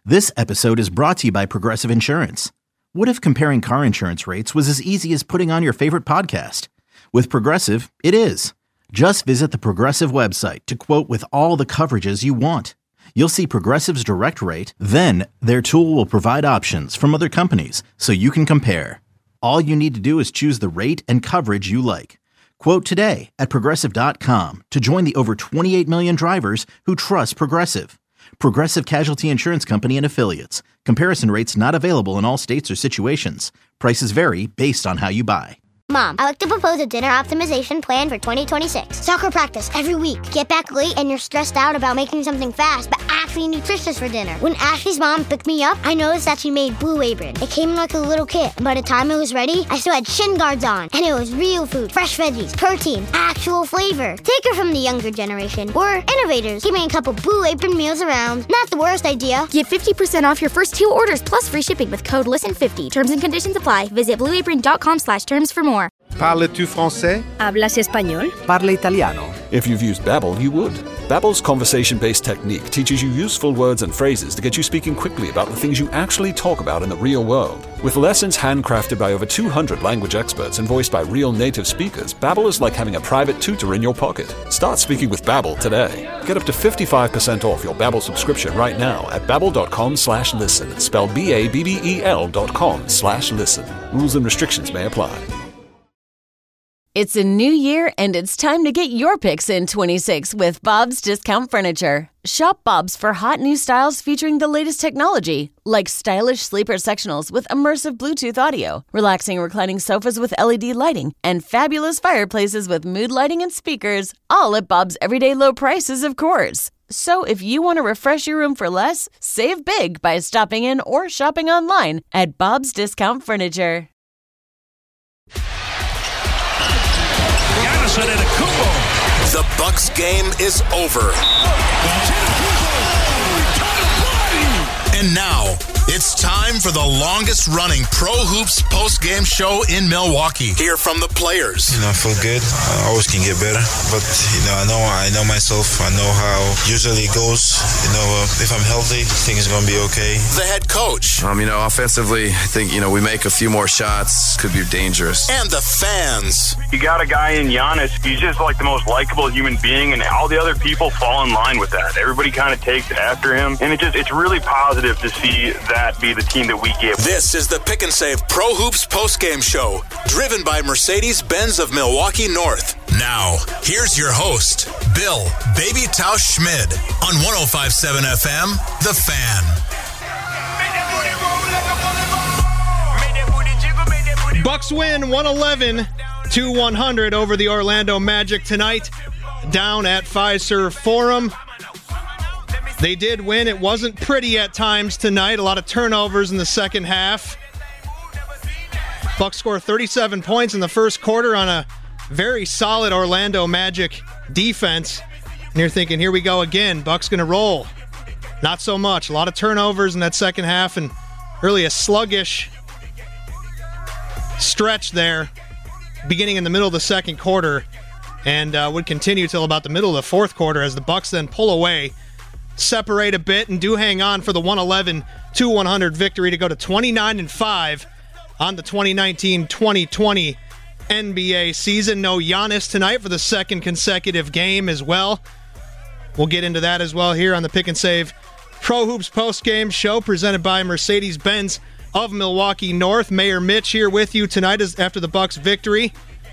This episode is brought to you by Progressive Insurance. What if comparing car insurance rates was as easy as putting on your favorite podcast? With Progressive, it is. Just visit the Progressive website to quote with all the coverages you want. You'll see Progressive's direct rate, then their tool will provide options from other companies so you can compare. All you need to do is choose the rate and coverage you like. Quote today at Progressive.com to join the over 28 million drivers who trust Progressive. Progressive Casualty Insurance Company and Affiliates. Comparison rates not available in all states or situations. Prices vary based on how you buy. Mom, I like to propose a dinner optimization plan for 2026. Soccer practice every week. Get back late and you're stressed out about making something fast, but actually nutritious for dinner. When Ashley's mom picked me up, I noticed that she made Blue Apron. It came in like a little kit, and by the time it was ready, I still had shin guards on. And it was real food, fresh veggies, protein, actual flavor. Take her from the younger generation. We're innovators. Give me a couple Blue Apron meals around. Not the worst idea. Get 50% off your first 2 orders plus free shipping with code LISTEN50. Terms and conditions apply. Visit blueapron.com/terms for more. Parles-tu français? ¿Hablas español? Parla italiano. If you've used Babbel, you would. Babbel's conversation-based technique teaches you useful words and phrases to get you speaking quickly about the things you actually talk about in the real world. With lessons handcrafted by over 200 language experts and voiced by real native speakers, Babbel is like having a private tutor in your pocket. Start speaking with Babbel today. Get up to 55% off your Babbel subscription right now at babbel.com/listen. Spelled BABBEL.com/listen. Rules and restrictions may apply. It's a new year, and it's time to get your picks in 26 with Bob's Discount Furniture. Shop Bob's for hot new styles featuring the latest technology, like stylish sleeper sectionals with immersive Bluetooth audio, relaxing reclining sofas with LED lighting, and fabulous fireplaces with mood lighting and speakers, all at Bob's everyday low prices, of course. So if you want to refresh your room for less, save big by stopping in or shopping online at Bob's Discount Furniture. The Bucks game is over. And now, it's time for the longest-running Pro Hoops post-game show in Milwaukee. Hear from the players. I feel good. I always can get better. But, I know myself. I know how usually it goes. If I'm healthy, things are going to be okay. The head coach. Offensively, I think, we make a few more shots. Could be dangerous. And the fans. You got a guy in Giannis. He's just like the most likable human being, and all the other people fall in line with that. Everybody kind of takes after him, and it's really positive to see that be the team that we give. This is the Pick and Save Pro Hoops postgame show, driven by Mercedes-Benz of Milwaukee North. Now, here's your host, Bill Baby Tausch Schmid on 105.7 FM, The Fan. Bucks win 111-100 over the Orlando Magic tonight, down at Fiserv Forum. They did win. It wasn't pretty at times tonight. A lot of turnovers in the second half. Bucks score 37 points in the first quarter on a very solid Orlando Magic defense. And you're thinking, here we go again. Bucks going to roll. Not so much. A lot of turnovers in that second half and really a sluggish stretch there beginning in the middle of the second quarter and would continue till about the middle of the fourth quarter as the Bucks then pull away, separate a bit, and do hang on for the 111-100 victory to go to 29-5 on the 2019-2020 NBA season. No Giannis tonight for the second consecutive game as well. We'll get into that as well here on the Pick and Save Pro Hoops postgame show presented by Mercedes-Benz of Milwaukee North. Mayor Mitch here with you tonight after the Bucks victory.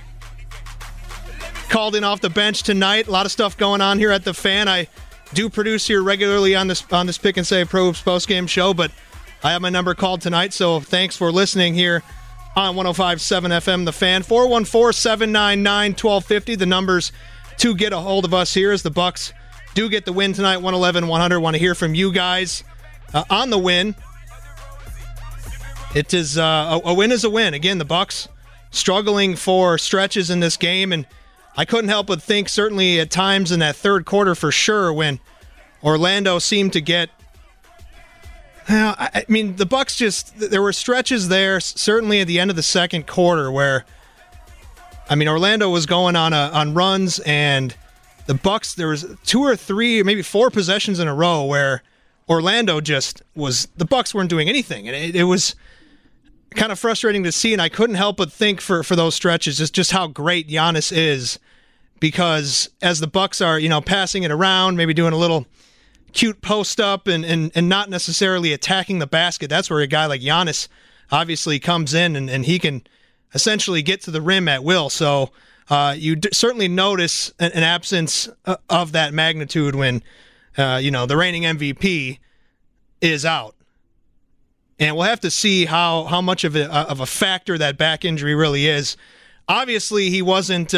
Called in off the bench tonight. A lot of stuff going on here at the Fan. I do produce here regularly on this Pick and Save Pro Hoops postgame show, but I have my number called tonight, so thanks for listening here on 105.7 FM The Fan. 414-799-1250, the numbers to get a hold of us here as the Bucks do get the win tonight, 111-100. Want to hear from you guys on the win. It is a win is a win. Again, the Bucks struggling for stretches in this game, and I couldn't help but think, certainly at times in that third quarter for sure, when Orlando seemed to get... the Bucks there were stretches there, certainly at the end of the second quarter, where, Orlando was going on runs, and the Bucks, there was 2 or 3, maybe 4 possessions in a row where Orlando the Bucks weren't doing anything. And it was kind of frustrating to see, and I couldn't help but think for those stretches just how great Giannis is, because as the Bucks are, passing it around, maybe doing a little cute post up and not necessarily attacking the basket, that's where a guy like Giannis obviously comes in and he can essentially get to the rim at will. So you certainly notice an absence of that magnitude when the reigning MVP is out. And we'll have to see how much of a factor that back injury really is. Obviously, he wasn't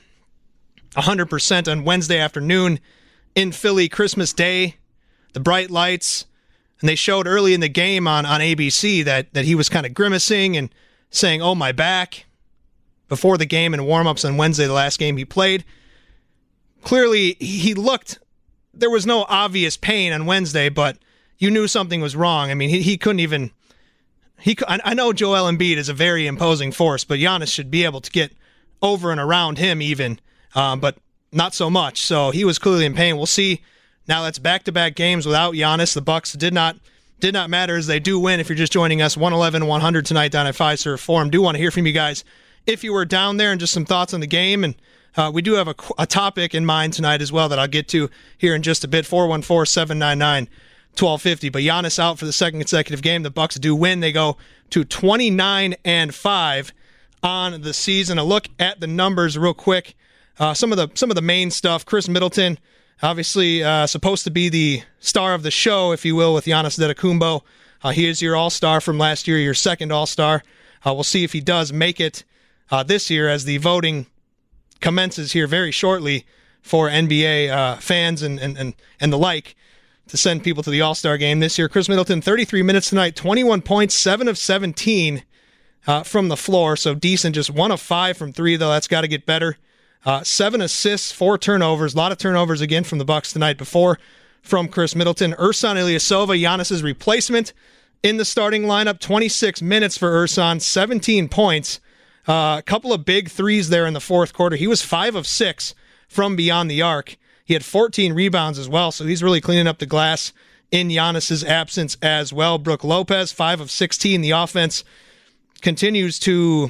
100% on Wednesday afternoon in Philly, Christmas Day, the bright lights. And they showed early in the game on ABC that he was kind of grimacing and saying, "Oh, my back," before the game and warm-ups on Wednesday, the last game he played. Clearly, there was no obvious pain on Wednesday, but you knew something was wrong. I mean, he couldn't even... I know Joel Embiid is a very imposing force, but Giannis should be able to get over and around him even, but not so much. So he was clearly in pain. We'll see. Now that's back-to-back games without Giannis. The Bucks did not matter as they do win. If you're just joining us, 111-100 tonight down at Fiserv Forum. Do want to hear from you guys if you were down there and just some thoughts on the game. And we do have a topic in mind tonight as well that I'll get to here in just a bit. 414-799-1250. But Giannis out for the second consecutive game. The Bucks do win. They go to 29-5 on the season. A look at the numbers real quick. Some of the main stuff. Chris Middleton, obviously supposed to be the star of the show, if you will, with Giannis Antetokounmpo. He is your all-star from last year, your second all-star. We'll see if he does make it this year as the voting commences here very shortly for NBA fans and the like to send people to the All-Star game this year. Chris Middleton, 33 minutes tonight, 21 points, 7 of 17 from the floor, so decent. Just 1 of 5 from 3, though. That's got to get better. 7 assists, 4 turnovers. A lot of turnovers again from the Bucks tonight before from Chris Middleton. Ersan Ilyasova, Giannis's replacement in the starting lineup. 26 minutes for Ersan, 17 points. A couple of big threes there in the fourth quarter. He was 5 of 6 from beyond the arc. He had 14 rebounds as well, so he's really cleaning up the glass in Giannis's absence as well. Brook Lopez, 5 of 16. The offense continues to,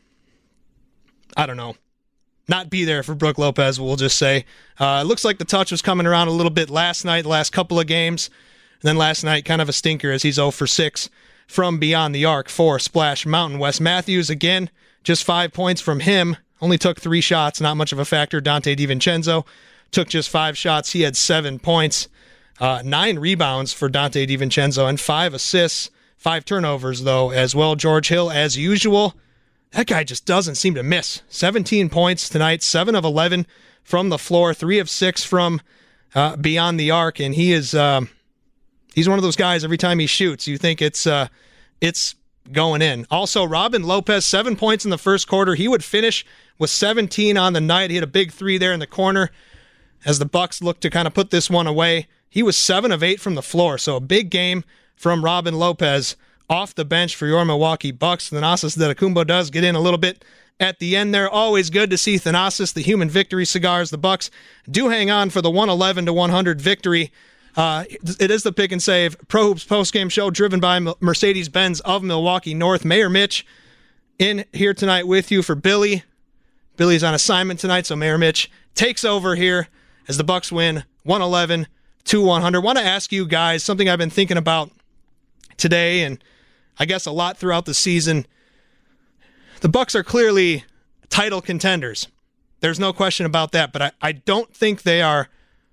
not be there for Brook Lopez, we'll just say. It looks like the touch was coming around a little bit last night, the last couple of games. And then last night, kind of a stinker as he's 0 for 6 from beyond the arc for Splash Mountain. Wes Matthews, again, just 5 points from him. Only took 3 shots, not much of a factor. Dante DiVincenzo took just 5 shots. He had 7 points. 9 rebounds for Dante DiVincenzo and 5 assists. 5 turnovers, though, as well. George Hill, as usual. That guy just doesn't seem to miss. 17 points tonight, 7 of 11 from the floor, 3 of 6 from beyond the arc, and he is he's one of those guys, every time he shoots, you think it's going in. Also, Robin Lopez, 7 points in the first quarter. He would finish with 17 on the night. He had a big 3 there in the corner as the Bucks looked to kind of put this one away. He was 7 of 8 from the floor, so a big game from Robin Lopez off the bench for your Milwaukee Bucks. Thanasis Antetokounmpo does get in a little bit at the end there. Always good to see Thanasis, the human victory cigars. The Bucks do hang on for the 111-100 victory. It is the Pick and Save Pro Hoops postgame show driven by Mercedes-Benz of Milwaukee North. Mayor Mitch in here tonight with you for Billy. Billy's on assignment tonight, so Mayor Mitch takes over here as the Bucks win 111-100. Want to ask you guys something I've been thinking about today, and I guess a lot throughout the season. The Bucks are clearly title contenders. There's no question about that, but I don't think they are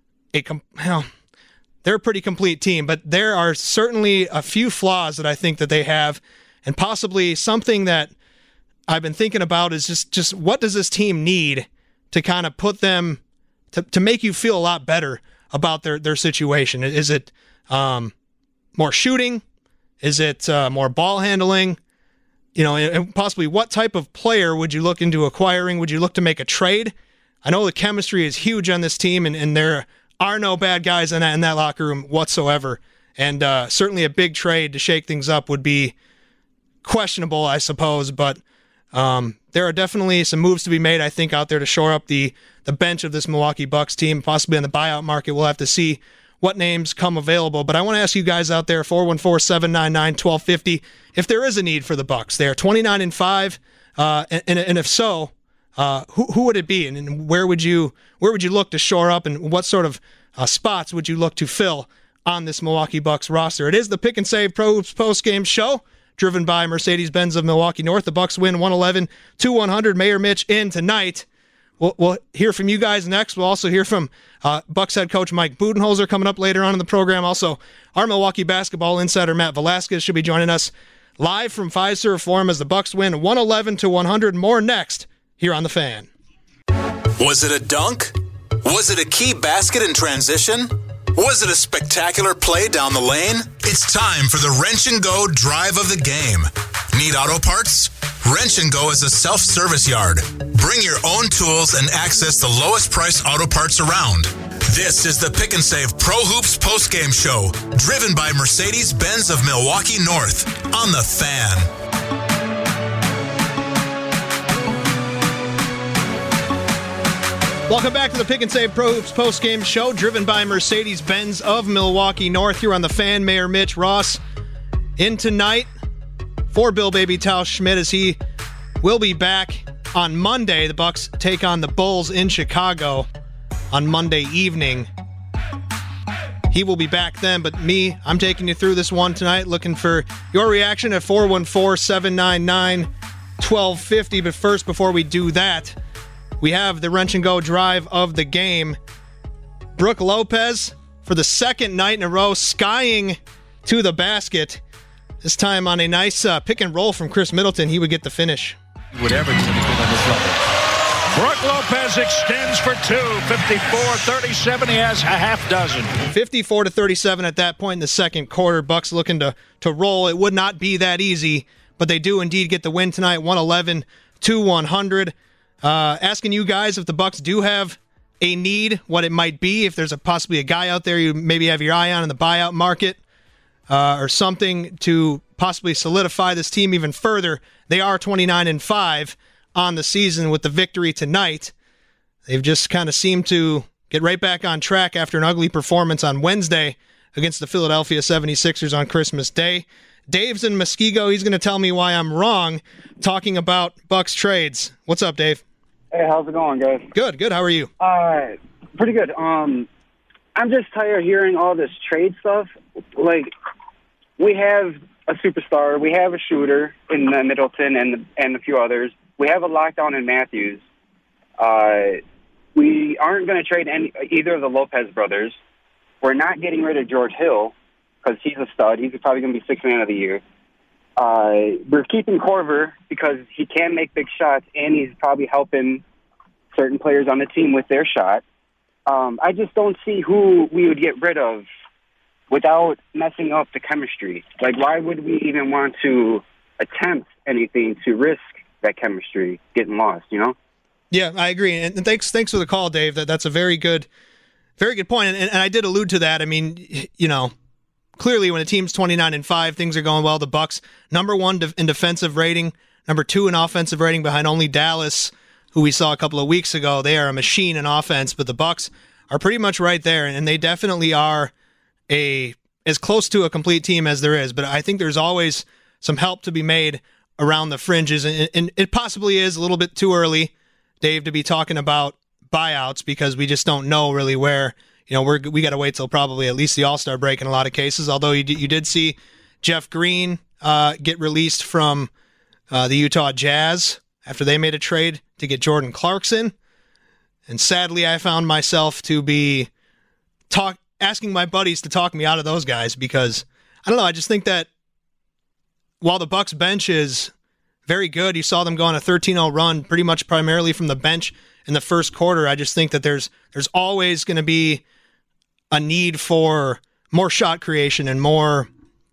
they're a pretty complete team, but there are certainly a few flaws that I think that they have, and possibly something that I've been thinking about is just what does this team need to kind of put them, to make you feel a lot better about their situation? Is it more shooting? Is it more ball handling? And possibly what type of player would you look into acquiring? Would you look to make a trade? I know the chemistry is huge on this team, and there are no bad guys in that locker room whatsoever. And certainly a big trade to shake things up would be questionable, I suppose. But there are definitely some moves to be made, I think, out there to shore up the bench of this Milwaukee Bucks team, possibly in the buyout market. We'll have to see what names come available. But I want to ask you guys out there, 414-799-1250, if there is a need for the Bucks. They are 29-5, and if so, who would it be, and where would you look to shore up, and what sort of spots would you look to fill on this Milwaukee Bucks roster? It is the Pick and Save Pro Hoops postgame show, driven by Mercedes-Benz of Milwaukee North. The Bucks win 111-100. Mayor Mitch in tonight. We'll hear from you guys next. We'll also hear from Bucks head coach Mike Budenholzer coming up later on in the program. Also, our Milwaukee basketball insider Matt Velasquez should be joining us live from Fiserv Forum as the Bucks win 111-100. More next here on The Fan. Was it a dunk? Was it a key basket in transition? Was it a spectacular play down the lane? It's time for the Wrench and Go drive of the game. Need auto parts? Wrench and Go is a self-service yard. Bring your own tools and access the lowest price auto parts around. This is the Pick and Save Pro Hoops postgame show, driven by Mercedes-Benz of Milwaukee North on The Fan. Welcome back to the Pick and Save Pro Hoops postgame show, driven by Mercedes-Benz of Milwaukee North here on The Fan. Mayor Mitch Ross in tonight for Bill Baby Tausch Schmidt as he will be back on Monday. The Bucks take on the Bulls in Chicago on Monday evening. He will be back then, but I'm taking you through this one tonight, looking for your reaction at 414-799-1250. But first, before we do that, we have the Wrench and Go drive of the game. Brook Lopez, for the second night in a row, skying to the basket. This time on a nice pick and roll from Chris Middleton, he would get the finish. Would ever get on this level. Brook Lopez extends for two, 54-37. He has a half dozen. 54-37 at that point in the second quarter. Bucks looking to roll. It would not be that easy, but they do indeed get the win tonight, 111-100. Asking you guys if the Bucks do have a need, what it might be, if there's possibly a guy out there you maybe have your eye on in the buyout market, or something to possibly solidify this team even further. They are 29-5 on the season with the victory tonight. They've just kind of seemed to get right back on track after an ugly performance on Wednesday against the Philadelphia 76ers on Christmas Day. Dave's in Muskego. He's going to tell me why I'm wrong talking about Bucks trades. What's up, Dave? Hey, how's it going, guys? Good. How are you? Pretty good. I'm just tired of hearing all this trade stuff. Like, we have a superstar, we have a shooter in Middleton and a few others. We have a lockdown in Matthews. We aren't going to trade either of the Lopez brothers. We're not getting rid of George Hill because he's a stud. He's probably going to be Sixth Man of the Year. We're keeping Korver because he can make big shots, and he's probably helping certain players on the team with their shot. I just don't see who we would get rid of without messing up the chemistry. Like, why would we even want to attempt anything to risk that chemistry getting lost, you know? Yeah, I agree. And thanks for the call, Dave. That's a very good point. And I did allude to that. I mean, you know, clearly when a team's 29-5, things are going well. The Bucks, number one in defensive rating, number two in offensive rating behind only Dallas, who we saw a couple of weeks ago. They are a machine in offense, but the Bucks are pretty much right there, and they definitely are as close to a complete team as there is. But I think there's always some help to be made around the fringes, and it possibly is a little bit too early, Dave, to be talking about buyouts because we just don't know really where. You know, we got to wait till probably at least the All-Star break in a lot of cases. Although you did see Jeff Green get released from the Utah Jazz after they made a trade to get Jordan Clarkson, and sadly, I found myself to be asking my buddies to talk me out of those guys because I don't know. I just think that while the Bucks bench is very good, you saw them go on a 13-0 run, pretty much primarily from the bench in the first quarter. I just think that there's always going to be a need for more shot creation and more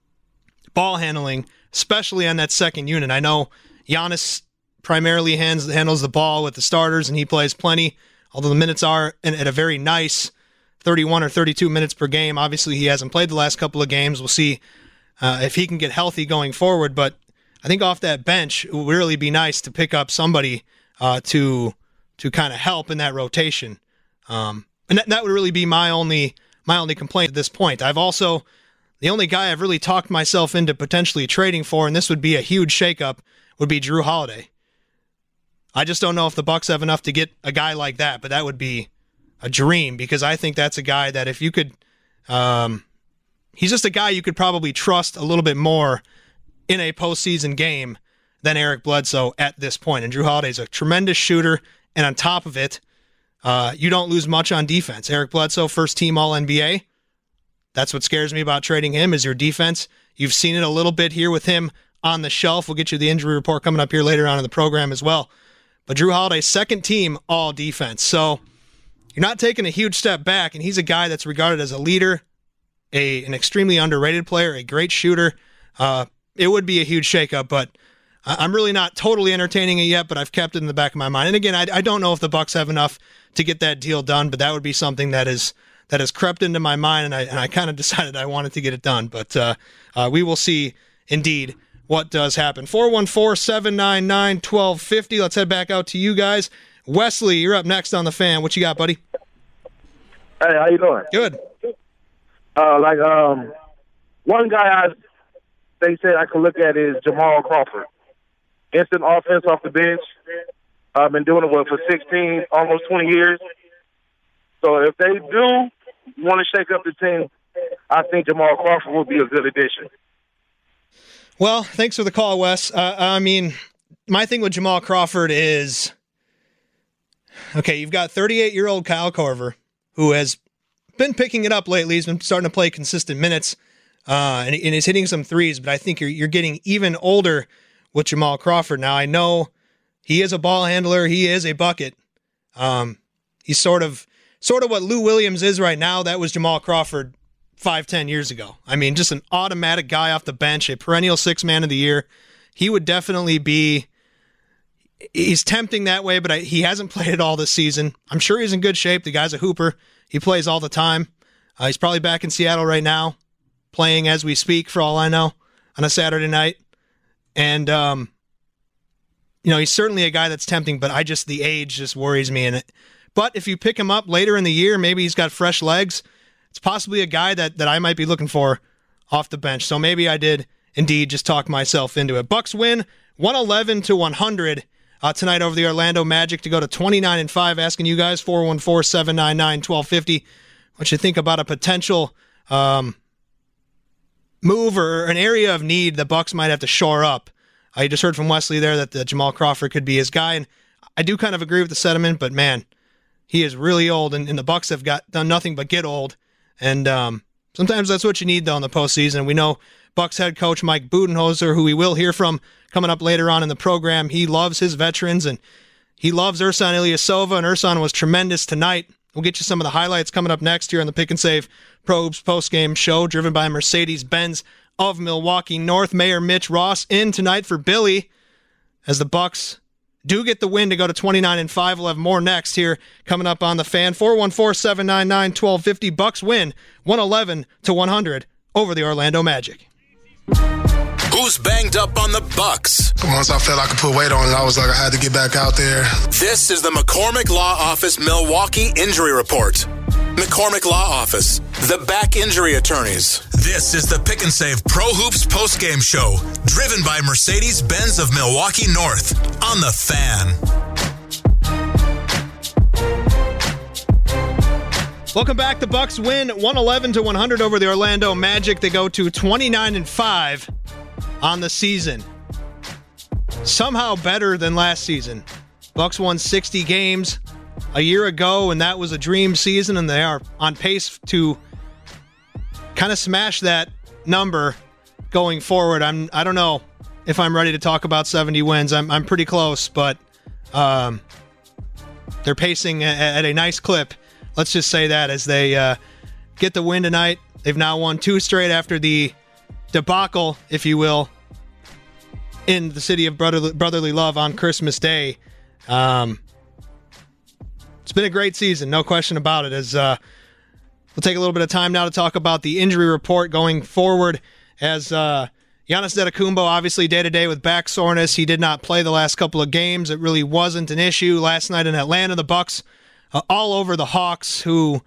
ball handling, especially on that second unit. I know Giannis primarily handles the ball with the starters, and he plays plenty, although the minutes are at a very nice 31 or 32 minutes per game. Obviously, he hasn't played the last couple of games. We'll see if he can get healthy going forward, but I think off that bench, it would really be nice to pick up somebody to kind of help in that rotation. And that would really be my only my only complaint at this point. The only guy I've really talked myself into potentially trading for, and this would be a huge shakeup, would be Jrue Holiday. I just don't know if the Bucks have enough to get a guy like that, but that would be a dream, because I think that's a guy that if you could, he's just a guy you could probably trust a little bit more in a postseason game than Eric Bledsoe at this point. And Jrue Holiday's a tremendous shooter, and on top of it, you don't lose much on defense. Eric Bledsoe, first team All-NBA. That's what scares me about trading him, is your defense. You've seen it a little bit here with him on the shelf. We'll get you the injury report coming up here later on in the program as well. But Jrue Holiday, second team All-Defense. So you're not taking a huge step back, and he's a guy that's regarded as a leader, an extremely underrated player, a great shooter. It would be a huge shakeup, but I'm really not totally entertaining it yet, but I've kept it in the back of my mind. And again, I don't know if the Bucks have enough to get that deal done, but that would be something that has crept into my mind, and I kind of decided I wanted to get it done. But we will see, indeed, what does happen. 414-799-1250. Let's head back out to you guys. Wesley, you're up next on The Fan. What you got, buddy? Hey, how you doing? Good. One guy they said I could look at is Jamal Crawford. Instant offense off the bench. I've been doing it for 16, almost 20 years. So if they do want to shake up the team, I think Jamal Crawford will be a good addition. Well, thanks for the call, Wes. I mean, my thing with Jamal Crawford is, okay, you've got 38-year-old Kyle Korver, who has been picking it up lately. He's been starting to play consistent minutes, and he's hitting some threes, but I think you're getting even older with Jamal Crawford. Now, I know he is a ball handler. He is a bucket. He's sort of what Lou Williams is right now. That was Jamal Crawford 5-10 years ago. I mean, just an automatic guy off the bench, a perennial sixth man of the year. He would definitely be, he's tempting that way, but he hasn't played at all this season. I'm sure he's in good shape. The guy's a hooper. He plays all the time. He's probably back in Seattle right now, playing as we speak, for all I know, on a Saturday night. And, he's certainly a guy that's tempting, but the age just worries me. But if you pick him up later in the year, maybe he's got fresh legs. It's possibly a guy that I might be looking for off the bench. So maybe I did indeed just talk myself into it. Bucks win 111-100 tonight over the Orlando Magic to go to 29-5. Asking you guys, 414-799-1250, what you think about a potential move or an area of need the Bucks might have to shore up. I just heard from Wesley there that Jamal Crawford could be his guy, and I do kind of agree with the sentiment, but man, he is really old, and the Bucks have done nothing but get old. And sometimes that's what you need, though, in the postseason. We know Bucks head coach Mike Budenholzer, who we will hear from coming up later on in the program. He loves his veterans, and he loves Ersan Ilyasova, and Ersan was tremendous tonight. We'll get you some of the highlights coming up next here on the Pick and Save Pro Hoops postgame show, driven by Mercedes-Benz of Milwaukee North. Mayor Mitch Ross in tonight for Billy as the Bucks do get the win to go to 29-5. We'll have more next here coming up on The Fan. 414-799-1250. Bucks win 111-100 over the Orlando Magic. Who's banged up on the Bucks? Once I felt I could put weight on it, I was like, I had to get back out there. This is the McCormick Law Office Milwaukee Injury Report. McCormick Law Office, the back injury attorneys. This is the Pick and Save Pro Hoops postgame show, driven by Mercedes-Benz of Milwaukee North on The Fan. Welcome back. The Bucks win 111-100 over the Orlando Magic. They go to 29-5 on the season. Somehow better than last season. Bucks won 60 games a year ago, and that was a dream season, and they are on pace to kind of smash that number going forward. I don't know if I'm ready to talk about 70 wins. I'm pretty close, but they're pacing at a nice clip. Let's just say that as they get the win tonight. They've now won 2 straight after the debacle, if you will, in the city of brotherly love on Christmas Day. It's been a great season, no question about it. As we'll take a little bit of time now to talk about the injury report going forward. As Giannis Antetokounmpo, obviously day-to-day with back soreness. He did not play the last couple of games. It really wasn't an issue. Last night in Atlanta, the Bucks all over the Hawks, who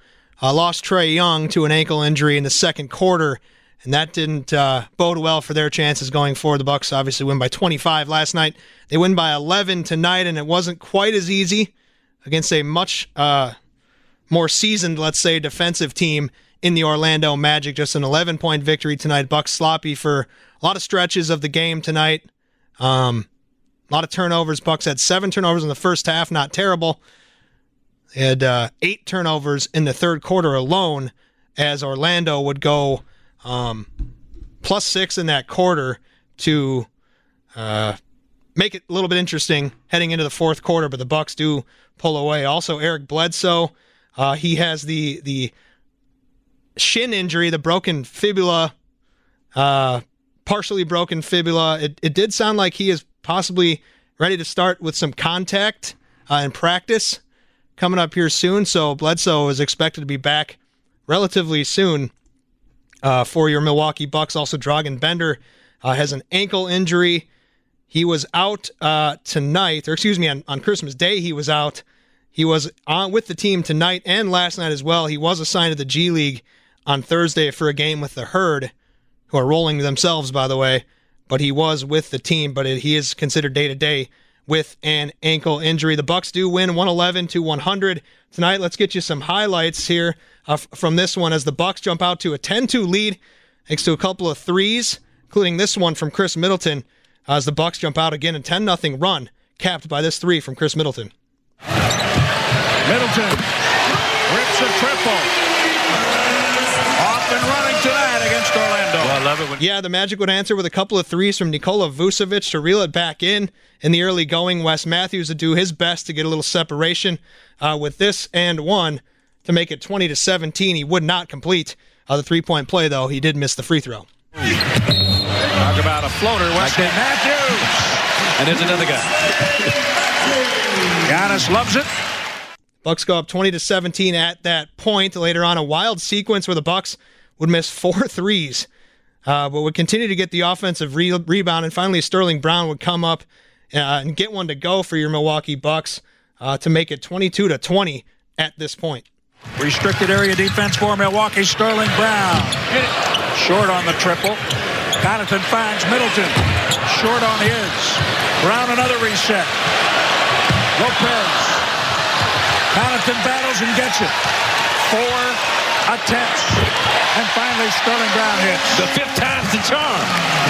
lost Trae Young to an ankle injury in the second quarter, and that didn't bode well for their chances going forward. The Bucks obviously win by 25 last night. They win by 11 tonight, and it wasn't quite as easy against a much more seasoned, let's say, defensive team in the Orlando Magic. Just an 11-point victory tonight. Bucks sloppy for a lot of stretches of the game tonight. A lot of turnovers. Bucks had 7 turnovers in the first half. Not terrible. They had 8 turnovers in the third quarter alone, as Orlando would go +6 in that quarter to make it a little bit interesting heading into the fourth quarter, but the Bucks do pull away. Also, Eric Bledsoe, he has the shin injury, the broken fibula, partially broken fibula. It did sound like he is possibly ready to start with some contact in practice coming up here soon, so Bledsoe is expected to be back relatively soon for your Milwaukee Bucks. Also, Dragan Bender has an ankle injury. He was out tonight, or excuse me, on Christmas Day he was out. He was on with the team tonight and last night as well. He was assigned to the G League on Thursday for a game with the Herd, who are rolling themselves, by the way, but he was with the team, but he is considered day-to-day with an ankle injury. The Bucks do win 111-100 tonight. Let's get you some highlights here from this one as the Bucks jump out to a 10-2 lead thanks to a couple of threes, including this one from Chris Middleton as the Bucks jump out again, a 10-0 run capped by this three from Chris Middleton. Middleton rips a triple. Off and running tonight against Orlando. Well, I love it when the Magic would answer with a couple of threes from Nikola Vucevic to reel it back in the early going. Wes Matthews would do his best to get a little separation with this and one to make it 20-17. He would not complete the three-point play, though. He did miss the free throw. Talk about a floater. Wesley Matthews. And there's another guy. Giannis loves it. Bucks go up 20-17 at that point. Later on, a wild sequence where the Bucks would miss 4 threes, but would continue to get the offensive rebound, and finally Sterling Brown would come up and get one to go for your Milwaukee Bucks to make it 22-20 at this point. Restricted area defense for Milwaukee. Sterling Brown short on the triple. Connaughton finds Middleton short on his. Brown another reset. Lopez. Connaughton battles and gets it. 4 attempts. And finally Sterling Brown hits. The 5th time's the charm.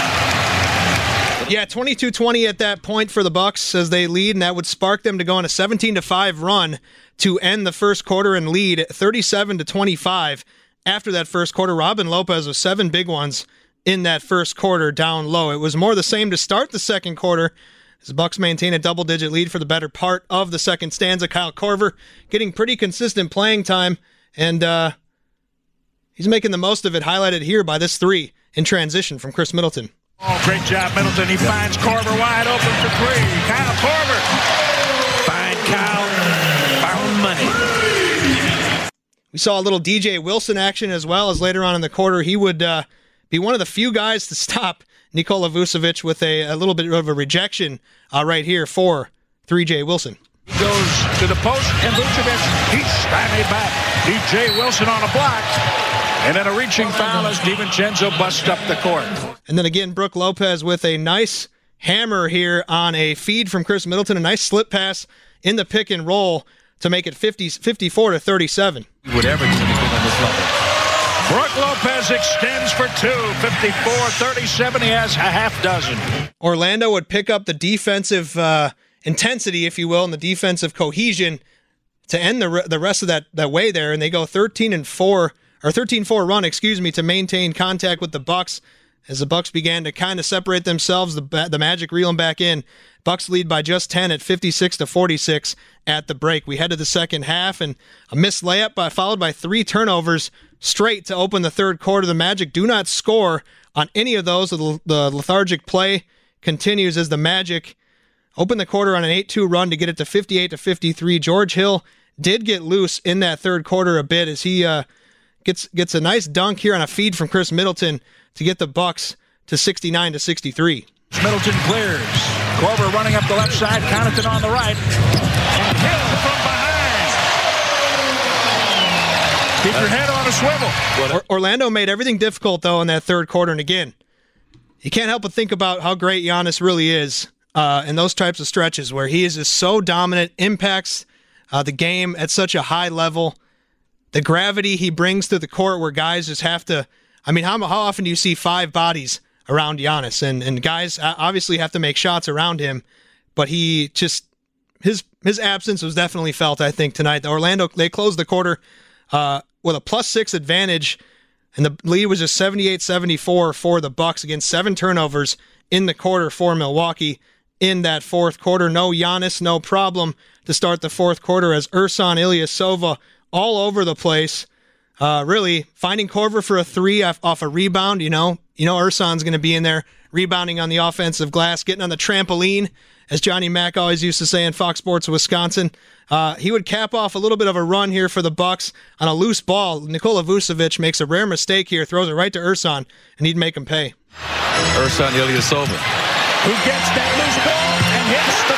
Yeah, 22-20 at that point for the Bucks as they lead, and that would spark them to go on a 17-5 run to end the first quarter and lead 37-25. After that first quarter, Robin Lopez with 7 big ones in that first quarter down low. It was more the same to start the second quarter as the Bucks maintain a double-digit lead for the better part of the second stanza. Kyle Korver getting pretty consistent playing time, and he's making the most of it, highlighted here by this three in transition from Chris Middleton. Oh, great job, Middleton. He finds Korver wide open for 3. Kyle Korver. Find Kyle. Found money. We saw a little DJ Wilson action as well, as later on in the quarter he would be one of the few guys to stop Nikola Vucevic with a little bit of a rejection right here for 3J Wilson. He goes to the post, and Vucevic, he's stymied back. DJ Wilson on a block. And then a reaching foul as DiVincenzo busts up the court. And then again, Brook Lopez with a nice hammer here on a feed from Chris Middleton. A nice slip pass in the pick and roll to make it 54-37. Would ever do anything on this level. Brook Lopez extends for 2. 54-37. He has a half dozen. Orlando would pick up the defensive intensity, if you will, and the defensive cohesion to end the rest of that way there. And they go 13-4 run, to maintain contact with the Bucks. As the Bucks began to kind of separate themselves, the Magic reeling back in. Bucks lead by just 10 at 56-46 at the break. We head to the second half, and a missed layup followed by 3 turnovers straight to open the third quarter. The Magic do not score on any of those. The lethargic play continues as the Magic open the quarter on an 8-2 run to get it to 58-53. George Hill did get loose in that third quarter a bit as he gets a nice dunk here on a feed from Chris Middleton to get the Bucks to 69-63. Middleton clears. Korver running up the left side. Connaughton on the right. And Hill from behind. Keep your head on a swivel. Orlando made everything difficult, though, in that third quarter. And again, you can't help but think about how great Giannis really is in those types of stretches where he is just so dominant, impacts the game at such a high level. The gravity he brings to the court where guys just have to... I mean, how often do you see 5 bodies around Giannis? And guys obviously have to make shots around him, but he just... His absence was definitely felt, I think, tonight. Orlando, they closed the quarter with a +6 advantage, and the lead was just 78-74 for the Bucks against 7 turnovers in the quarter for Milwaukee in that fourth quarter. No Giannis, no problem to start the fourth quarter as Ersan Ilyasova all over the place. Really finding Korver for a 3 off a rebound. You know Ersan's going to be in there rebounding on the offensive glass, getting on the trampoline, as Johnny Mack always used to say in Fox Sports Wisconsin. He would cap off a little bit of a run here for the Bucks on a loose ball. Nikola Vucevic makes a rare mistake here, throws it right to Ersan, and he'd make him pay. Ersan Ilyasova, who gets that loose ball and hits the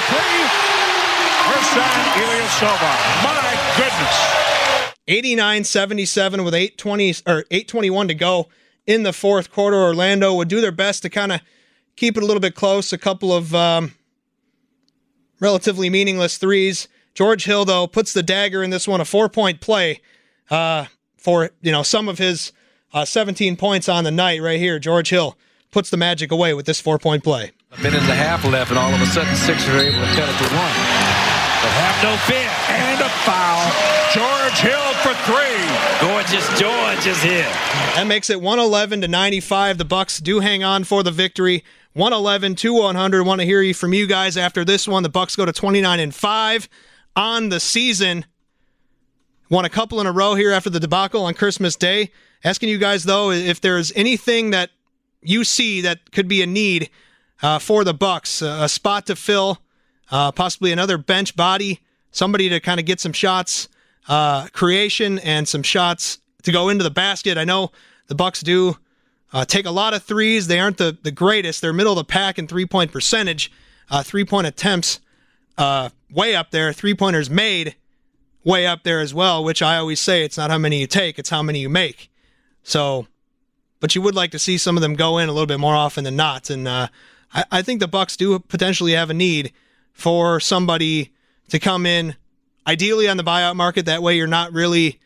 3. Ersan Ilyasova, my goodness. 89-77 with 8:21 to go in the fourth quarter. Orlando would do their best to kind of keep it a little bit close. A couple of relatively meaningless threes. George Hill, though, puts the dagger in this one, a 4-point play for some of his 17 points on the night right here. George Hill puts the Magic away with this 4-point play. A minute and a half left, and all of a sudden Sixers are able to cut it to 1. But have no fear. And a foul. George Hill for 3. Gorgeous George is here. That makes it 111-95. The Bucks do hang on for the victory. 111-100. Want to hear from you guys after this one. The Bucks go to 29-5 on the season. Won a couple in a row here after the debacle on Christmas Day. Asking you guys, though, if there's anything that you see that could be a need for the Bucks, a spot to fill, possibly another bench body, somebody to kind of get some shots, creation, and some shots to go into the basket. I know the Bucks do take a lot of threes. They aren't the greatest. They're middle of the pack in three-point percentage. 3-point attempts way up there. Three-pointers made way up there as well, which I always say it's not how many you take, it's how many you make. So, but you would like to see some of them go in a little bit more often than not. And I think the Bucks do potentially have a need for somebody to come in, ideally on the buyout market. That way you're not really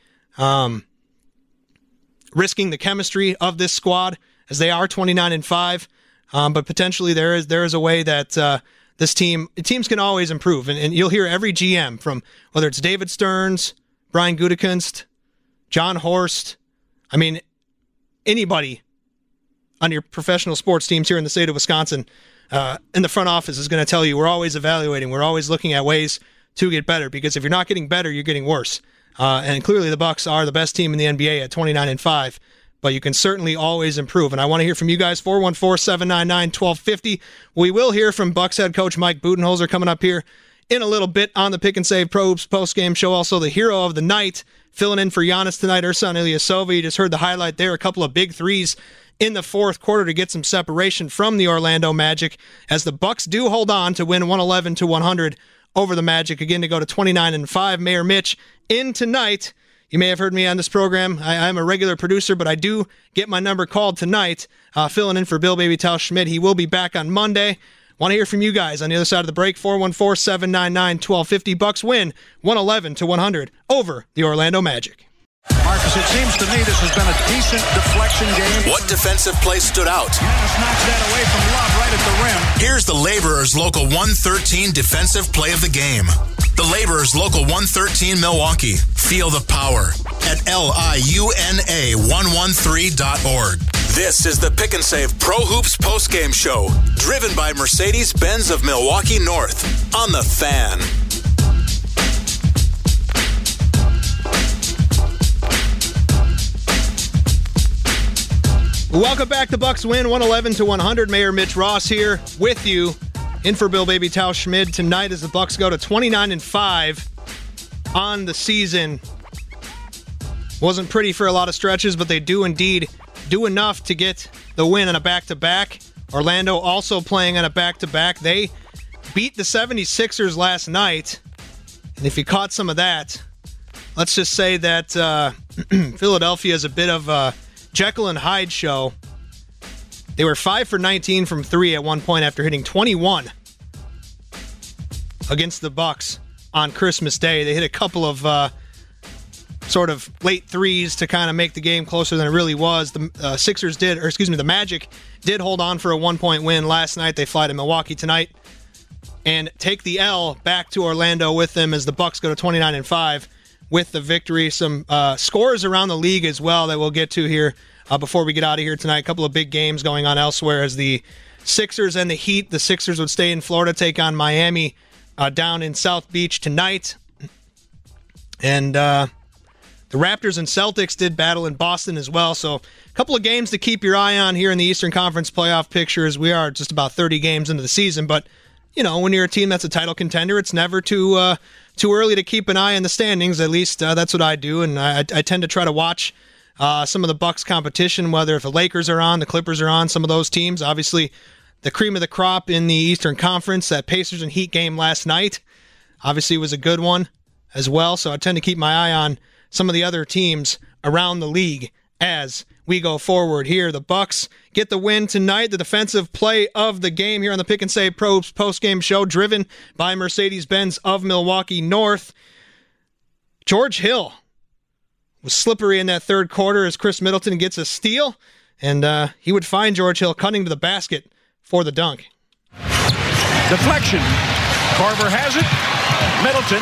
risking the chemistry of this squad, as they are 29-5. But potentially there is a way that teams can always improve. And you'll hear every GM, from whether it's David Stearns, Brian Gutekunst, John Horst, I mean, anybody on your professional sports teams here in the state of Wisconsin, in the front office is going to tell you we're always evaluating. We're always looking at ways to get better, because if you're not getting better, you're getting worse. And clearly the Bucks are the best team in the NBA at 29-5, but you can certainly always improve. And I want to hear from you guys, 414-799-1250. We will hear from Bucks head coach Mike Budenholzer coming up here in a little bit on the Pick and Save Pro Hoops postgame show. Also, the hero of the night, filling in for Giannis tonight, Ersan Ilyasova. You just heard the highlight there, a couple of big threes in the fourth quarter to get some separation from the Orlando Magic, as the Bucks do hold on to win 111-100 over the Magic, again to go to 29-5. Mayor Mitch in tonight. You may have heard me on this program. I'm a regular producer, but I do get my number called tonight, filling in for Bill Baby Tausch Schmidt. He will be back on Monday. Want to hear from you guys on the other side of the break. 414-799-1250. Bucks win 111-100 over the Orlando Magic. Marcus, it seems to me this has been a decent deflection game. What defensive play stood out? Giannis knocks that away from Love right at the rim. Here's the Laborers Local 113 defensive play of the game. The Laborers Local 113 Milwaukee. Feel the power at LIUNA113.org. This is the Pick and Save Pro Hoops postgame show, driven by Mercedes-Benz of Milwaukee North on The Fan. Welcome back. The Bucks win 111-100. Mayor Mitch Ross here with you, in for Bill Baby Tausch Schmidt tonight, as the Bucks go to 29-5 on the season. Wasn't pretty for a lot of stretches, but they do indeed do enough to get the win on a back-to-back. Orlando also playing on a back-to-back. They beat the 76ers last night, and if you caught some of that, let's just say that Philadelphia is a bit of a Jekyll and Hyde show. They were 5 for 19 from 3 at one point after hitting 21 against the Bucks on Christmas Day. They hit a couple of sort of late threes to kind of make the game closer than it really was. The Magic did hold on for a 1-point win last night. They fly to Milwaukee tonight and take the L back to Orlando with them as the Bucks go to 29-5 with the victory. Some scores around the league as well that we'll get to here before we get out of here tonight. A couple of big games going on elsewhere as the Sixers and the Heat. The Sixers would stay in Florida, take on Miami down in South Beach tonight. And the Raptors and Celtics did battle in Boston as well. So a couple of games to keep your eye on here in the Eastern Conference playoff picture as we are just about 30 games into the season. But, you know, when you're a team that's a title contender, it's never too early to keep an eye on the standings. At least that's what I do. And I tend to try to watch some of the Bucks competition, whether if the Lakers are on, the Clippers are on, some of those teams. Obviously, the cream of the crop in the Eastern Conference, that Pacers and Heat game last night, obviously was a good one as well. So I tend to keep my eye on some of the other teams around the league as we go forward here. The Bucks get the win tonight. The defensive play of the game here on the Pick and Save Pros post-game show, driven by Mercedes-Benz of Milwaukee North. George Hill was slippery in that third quarter as Chris Middleton gets a steal, and he would find George Hill cutting to the basket for the dunk. Deflection. Korver has it. Middleton.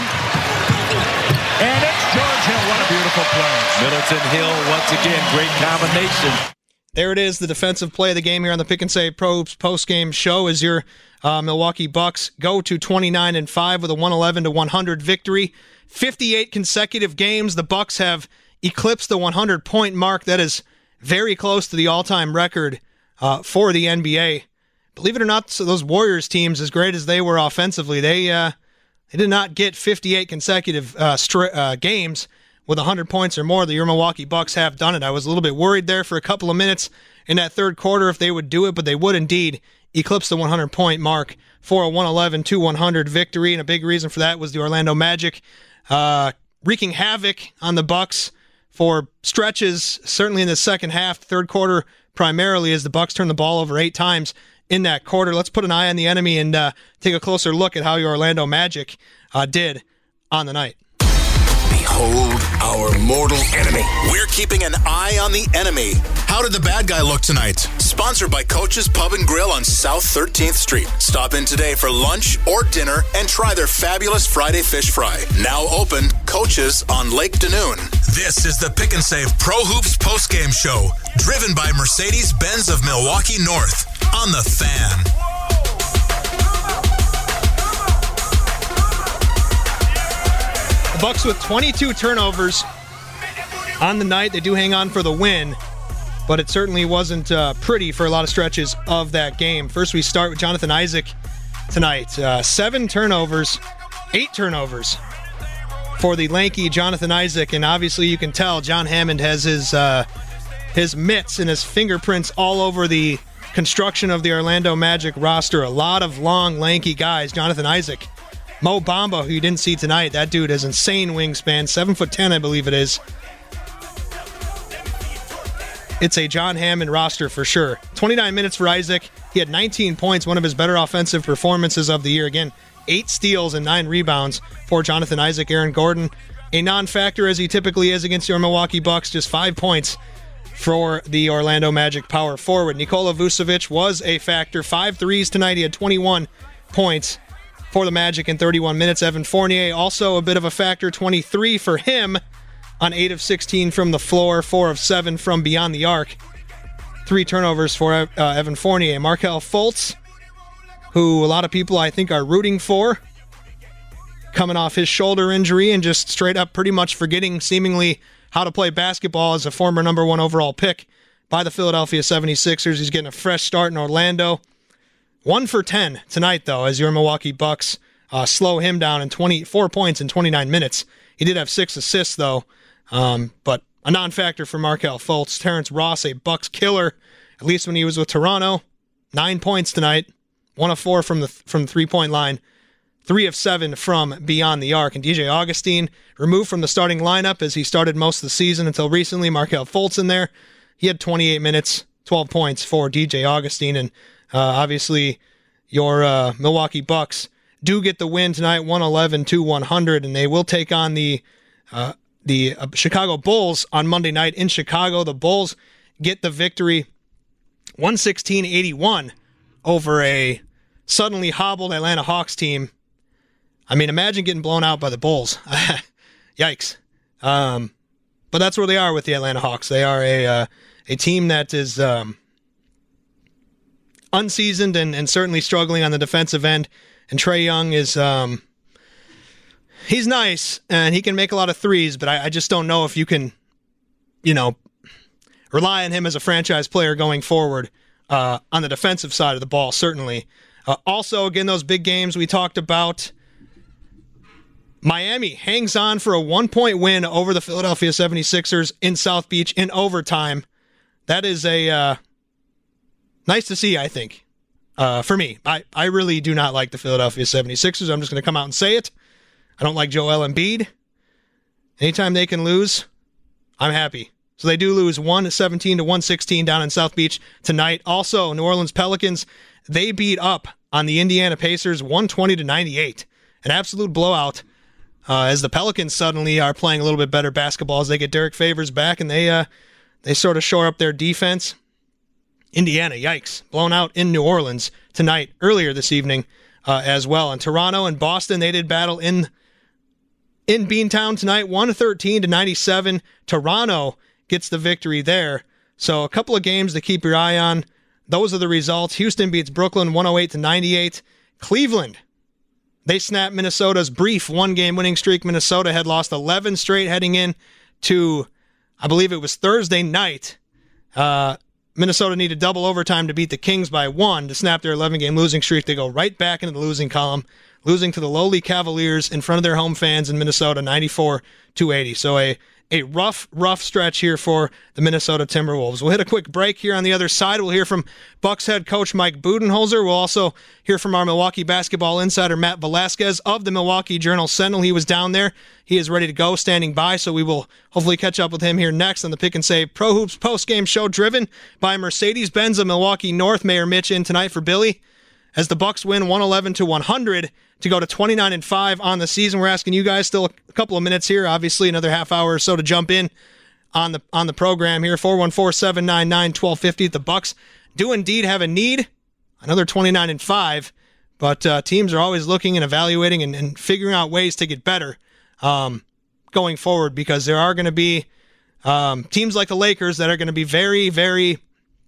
And it's George Hill. What a beautiful play. Middleton, Hill, once again, great combination. There it is, the defensive play of the game here on the Pick and Save Pros post-game show as your Milwaukee Bucks go to 29-5 with a 111-100 victory. 58 consecutive games. The Bucks have eclipsed the 100-point mark. That is very close to the all-time record for the NBA. Believe it or not, so those Warriors teams, as great as they were offensively, they did not get 58 consecutive games with 100 points or more. The Milwaukee Bucks have done it. I was a little bit worried there for a couple of minutes in that third quarter if they would do it, but they would indeed eclipse the 100-point mark for a 111-100 victory, and a big reason for that was the Orlando Magic wreaking havoc on the Bucks for stretches, certainly in the second half, third quarter primarily, as the Bucks turned the ball over 8 times in that quarter. Let's put an eye on the enemy and take a closer look at how your Orlando Magic did on the night. Behold our mortal enemy. We're keeping an eye on the enemy. How did the bad guy look tonight? Sponsored by Coach's Pub and Grill on South 13th Street. Stop in today for lunch or dinner and try their fabulous Friday fish fry. Now open, Coach's on Lake Danoon. This is the Pick and Save Pro Hoops postgame show, driven by Mercedes-Benz of Milwaukee North on The Fan. The Bucks with 22 turnovers on the night. They do hang on for the win, but it certainly wasn't pretty for a lot of stretches of that game. First, we start with Jonathan Isaac tonight. 7 turnovers, 8 turnovers for the lanky Jonathan Isaac, and obviously you can tell John Hammond has his mitts and his fingerprints all over the construction of the Orlando Magic roster. A lot of long, lanky guys. Jonathan Isaac. Mo Bamba, who you didn't see tonight, that dude has insane wingspan, 7'10", I believe it is. It's a John Hammond roster for sure. 29 minutes for Isaac. He had 19 points, one of his better offensive performances of the year. Again, 8 steals and 9 rebounds for Jonathan Isaac. Aaron Gordon, a non-factor as he typically is against your Milwaukee Bucks, just 5 points for the Orlando Magic power forward. Nikola Vucevic was a factor. 5 threes tonight. He had 21 points for the Magic in 31 minutes. Evan Fournier, also a bit of a factor, 23 for him on 8 of 16 from the floor, 4 of 7 from beyond the arc. 3 turnovers for Evan Fournier. Markelle Fultz, who a lot of people I think are rooting for, coming off his shoulder injury and just straight up pretty much forgetting seemingly how to play basketball as a former number 1 overall pick by the Philadelphia 76ers. He's getting a fresh start in Orlando. 1 for 10 tonight, though, as your Milwaukee Bucks slow him down in 24 points in 29 minutes. He did have 6 assists, though, but a non-factor for Markelle Fultz. Terrence Ross, a Bucks killer, at least when he was with Toronto. 9 points tonight. 1 of 4 from the 3-point line. 3 of 7 from beyond the arc. And DJ Augustine removed from the starting lineup as he started most of the season until recently. Markelle Fultz in there. He had 28 minutes, 12 points for DJ Augustine. And obviously your Milwaukee Bucks do get the win tonight, 111-100, and they will take on the Chicago Bulls on Monday night in Chicago. The Bulls get the victory 116-81 over a suddenly hobbled Atlanta Hawks team. I mean, imagine getting blown out by the Bulls. Yikes. But that's where they are with the Atlanta Hawks. They are a team that is unseasoned and certainly struggling on the defensive end. And Trae Young is he's nice and he can make a lot of threes, but I just don't know if you can, rely on him as a franchise player going forward on the defensive side of the ball, certainly. Also, again, those big games we talked about. Miami hangs on for a 1-point win over the Philadelphia 76ers in South Beach in overtime. That is a nice to see, I think, for me. I really do not like the Philadelphia 76ers. I'm just going to come out and say it. I don't like Joel Embiid. Anytime they can lose, I'm happy. So they do lose 117-116 down in South Beach tonight. Also, New Orleans Pelicans, they beat up on the Indiana Pacers 120-98. An absolute blowout as the Pelicans suddenly are playing a little bit better basketball as they get Derek Favors back and they sort of shore up their defense. Indiana, yikes, blown out in New Orleans tonight, earlier this evening as well. And Toronto and Boston, they did battle in Beantown tonight, 113-97. Toronto gets the victory there. So a couple of games to keep your eye on. Those are the results. Houston beats Brooklyn 108-98. Cleveland, they snapped Minnesota's brief one-game winning streak. Minnesota had lost 11 straight heading in to, I believe it was Thursday night. Minnesota needed double overtime to beat the Kings by 1 to snap their 11-game losing streak. They go right back into the losing column, losing to the lowly Cavaliers in front of their home fans in Minnesota, 94-80. So a rough stretch here for the Minnesota Timberwolves. We'll hit a quick break here on the other side. We'll hear from Bucks head coach Mike Budenholzer. We'll also hear from our Milwaukee basketball insider Matt Velasquez of the Milwaukee Journal-Sentinel. He was down there. He is ready to go, standing by, so we will hopefully catch up with him here next on the Pick and Save Pro Hoops postgame show, driven by Mercedes-Benz of Milwaukee North. Mayor Mitch in tonight for Billy as the Bucks win 111-100 to go to 29-5 on the season. We're asking you guys still a couple of minutes here, obviously another half hour or so to jump in on the program here. 414-799-1250. The Bucks do indeed have a need, another 29-5, but teams are always looking and evaluating and figuring out ways to get better going forward, because there are going to be teams like the Lakers that are going to be very, very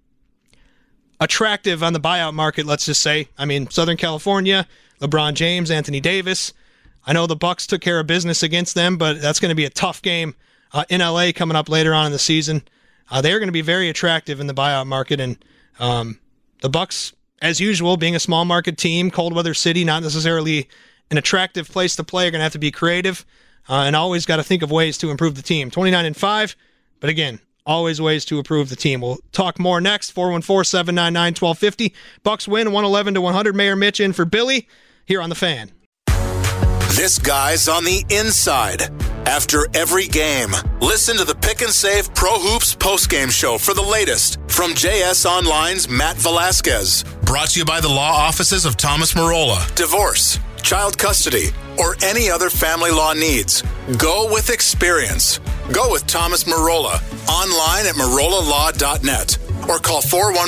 attractive on the buyout market, let's just say. I mean, Southern California, LeBron James, Anthony Davis. I know the Bucks took care of business against them, but that's going to be a tough game in LA coming up later on in the season. They're going to be very attractive in the buyout market, and the Bucks, as usual, being a small market team, cold weather city, not necessarily an attractive place to play, are going to have to be creative and always got to think of ways to improve the team. 29-5, but again, always ways to improve the team. We'll talk more next. 414-799-1250. Bucks win 111-100. Mayor Mitch in for Billy here on The Fan. This guy's on the inside. After every game, listen to the Pick and Save Pro Hoops postgame show for the latest from JS Online's Matt Velasquez. Brought to you by the law offices of Thomas Marola. Divorce, child custody, or any other family law needs. Go with experience. Go with Thomas Marola. Online at marolalaw.net or call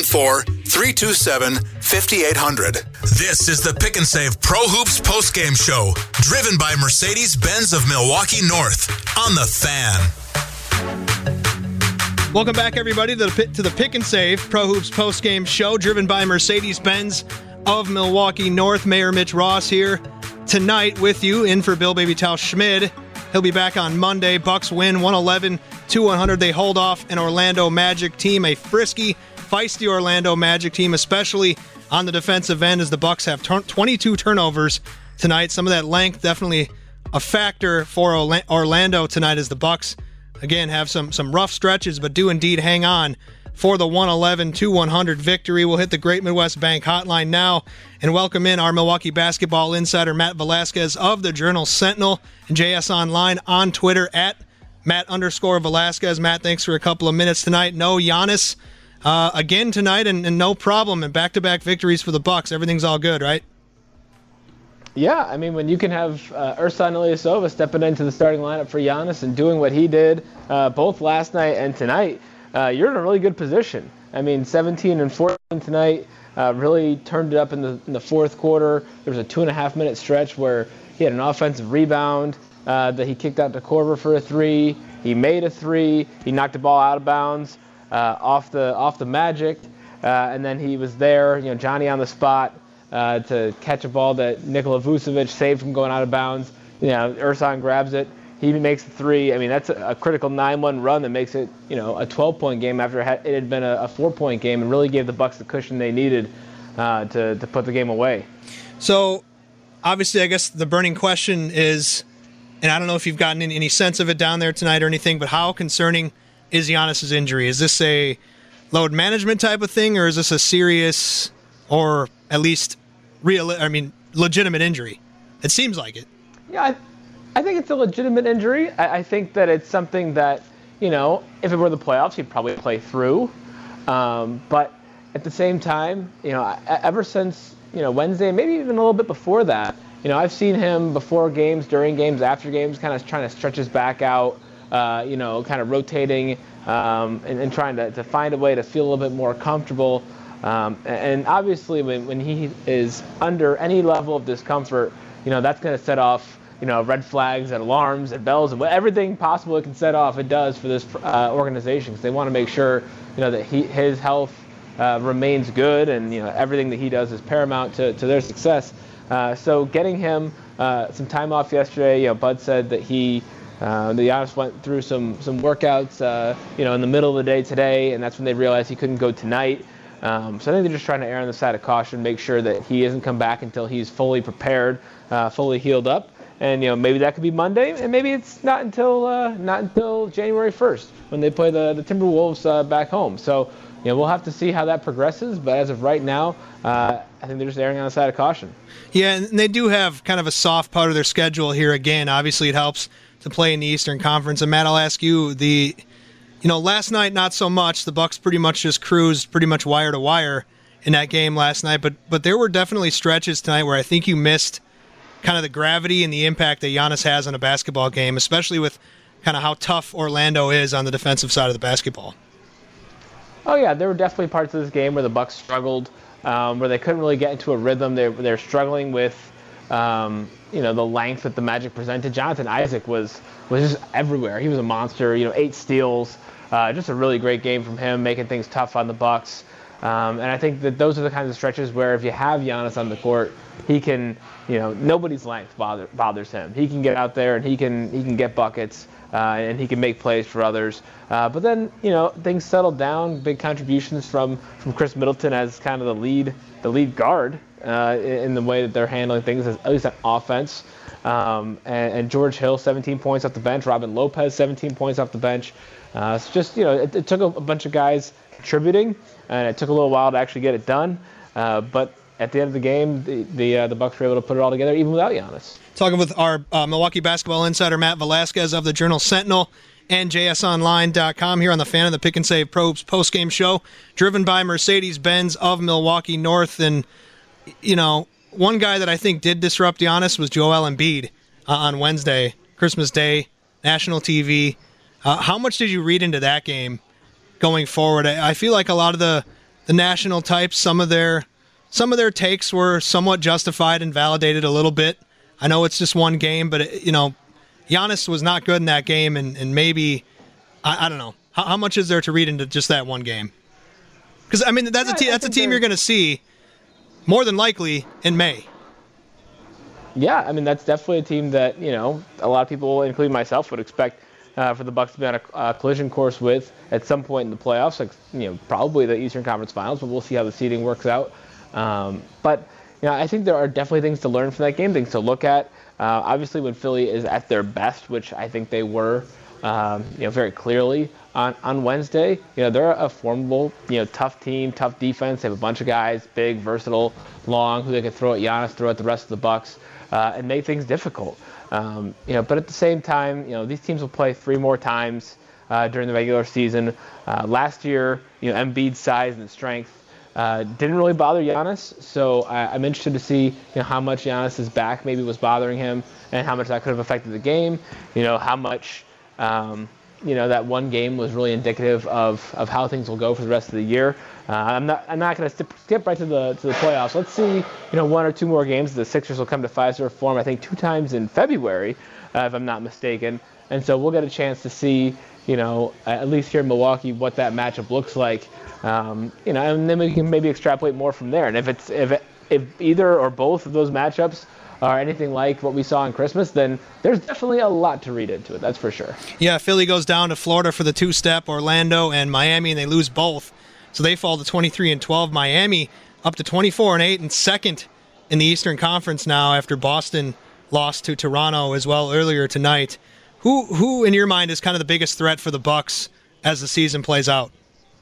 414-327-5800. This is the Pick and Save Pro Hoops postgame show, driven by Mercedes-Benz of Milwaukee North on The Fan. Welcome back, everybody, to the Pick and Save Pro Hoops postgame show, driven by Mercedes-Benz of Milwaukee North. Mayor Mitch Ross here tonight with you, in for Bill Baby Tausch Schmid. He'll be back on Monday. Bucks win 111-100. They hold off an Orlando Magic team, a frisky, feisty Orlando Magic team, especially on the defensive end, as the Bucks have 22 turnovers tonight. Some of that length definitely a factor for Orlando tonight, as the Bucks again have some rough stretches, but do indeed hang on for the 111-100 victory. We'll hit the Great Midwest Bank hotline now and welcome in our Milwaukee basketball insider, Matt Velasquez of the Journal-Sentinel, and JS Online on Twitter at Matt_Velasquez. Matt, thanks for a couple of minutes tonight. No Giannis again tonight, and no problem, and back-to-back victories for the Bucks. Everything's all good, right? Yeah, I mean, when you can have Ersan Ilyasova stepping into the starting lineup for Giannis and doing what he did both last night and tonight, you're in a really good position. I mean, 17 and 14 tonight, really turned it up in the fourth quarter. There was a 2.5-minute stretch where he had an offensive rebound that he kicked out to Korver for a three. He made a three. He knocked the ball out of bounds off the Magic, and then he was there, Johnny on the spot. To catch a ball that Nikola Vucevic saved from going out of bounds. Ersan grabs it. He makes the three. I mean, that's a critical 9-1 run that makes it, a 12-point game after it had been a 4-point game, and really gave the Bucks the cushion they needed to put the game away. So, obviously, I guess the burning question is, and I don't know if you've gotten any sense of it down there tonight or anything, but how concerning is Giannis's injury? Is this a load management type of thing, or is this a serious, or at least legitimate injury? It seems like it. Yeah, I think it's a legitimate injury. I think that it's something that, if it were the playoffs, he'd probably play through. But at the same time, ever since, Wednesday, maybe even a little bit before that, I've seen him before games, during games, after games, kind of trying to stretch his back out, kind of rotating and trying to find a way to feel a little bit more comfortable. And obviously, when he is under any level of discomfort, that's going to set off, red flags and alarms and bells and everything possible it can set off. It does for this organization, because they want to make sure, that his health remains good, and everything that he does is paramount to their success. So getting him some time off yesterday, Bud said that the Giannis went through some workouts, in the middle of the day today, and that's when they realized he couldn't go tonight. So I think they're just trying to err on the side of caution, make sure that he doesn't come back until he's fully prepared, fully healed up. And maybe that could be Monday, and maybe it's not until January 1st when they play the Timberwolves back home. So we'll have to see how that progresses. But as of right now, I think they're just erring on the side of caution. Yeah, and they do have kind of a soft part of their schedule here again. Obviously, it helps to play in the Eastern Conference. And Matt, I'll ask you last night, not so much. The Bucks pretty much just cruised pretty much wire to wire in that game last night. But there were definitely stretches tonight where I think you missed kind of the gravity and the impact that Giannis has on a basketball game, especially with kind of how tough Orlando is on the defensive side of the basketball. Oh, yeah, there were definitely parts of this game where the Bucks struggled, where they couldn't really get into a rhythm. They're struggling with, the length that the Magic presented. Jonathan Isaac was just everywhere. He was a monster, 8 steals. Just a really great game from him, making things tough on the Bucks. And I think that those are the kinds of stretches where if you have Giannis on the court, he can, nobody's length bothers him. He can get out there and he can get buckets, and he can make plays for others. But then, things settled down. Big contributions from Chris Middleton as kind of the lead guard in the way that they're handling things, at least on offense. And George Hill, 17 points off the bench. Robin Lopez, 17 points off the bench. It's just, it took a bunch of guys contributing, and it took a little while to actually get it done. But at the end of the game, the Bucks were able to put it all together, even without Giannis. Talking with our Milwaukee basketball insider, Matt Velasquez of the Journal-Sentinel and JSOnline.com here on the Fan of the Pick and Save Pro postgame show, driven by Mercedes-Benz of Milwaukee North. And, one guy that I think did disrupt Giannis was Joel Embiid on Wednesday, Christmas Day, national TV. How much did you read into that game going forward? I feel like a lot of the national types, some of their takes were somewhat justified and validated a little bit. I know it's just one game, but Giannis was not good in that game, and maybe I don't know how much is there to read into just that one game? Because that's a team you're going to see more than likely in May. Yeah, that's definitely a team that a lot of people, including myself, would expect for the Bucks to be on a collision course with at some point in the playoffs, probably the Eastern Conference Finals, but we'll see how the seeding works out. But I think there are definitely things to learn from that game, things to look at. Obviously, when Philly is at their best, which I think they were, very clearly on Wednesday, they're a formidable, tough team, tough defense. They have a bunch of guys, big, versatile, long, who they can throw at Giannis, throw at the rest of the Bucks, and make things difficult. But at the same time, these teams will play 3 more times during the regular season. Last year, Embiid's size and strength didn't really bother Giannis, so I'm interested to see how much Giannis's back maybe was bothering him and how much that could have affected the game. How much that one game was really indicative of how things will go for the rest of the year. I'm not going to skip right to the playoffs. Let's see 1 or 2 more games. The Sixers will come to Fiserv Forum, I think 2 times in February, if I'm not mistaken, and so we'll get a chance to see at least here in Milwaukee what that matchup looks like. And then we can maybe extrapolate more from there. And if either or both of those matchups are anything like what we saw on Christmas, then there's definitely a lot to read into it. That's for sure. Yeah, Philly goes down to Florida for the 2-step, Orlando and Miami, and they lose both. So they fall to 23-12. Miami up to 24-8 and second in the Eastern Conference now after Boston lost to Toronto as well earlier tonight. Who in your mind is kind of the biggest threat for the Bucks as the season plays out?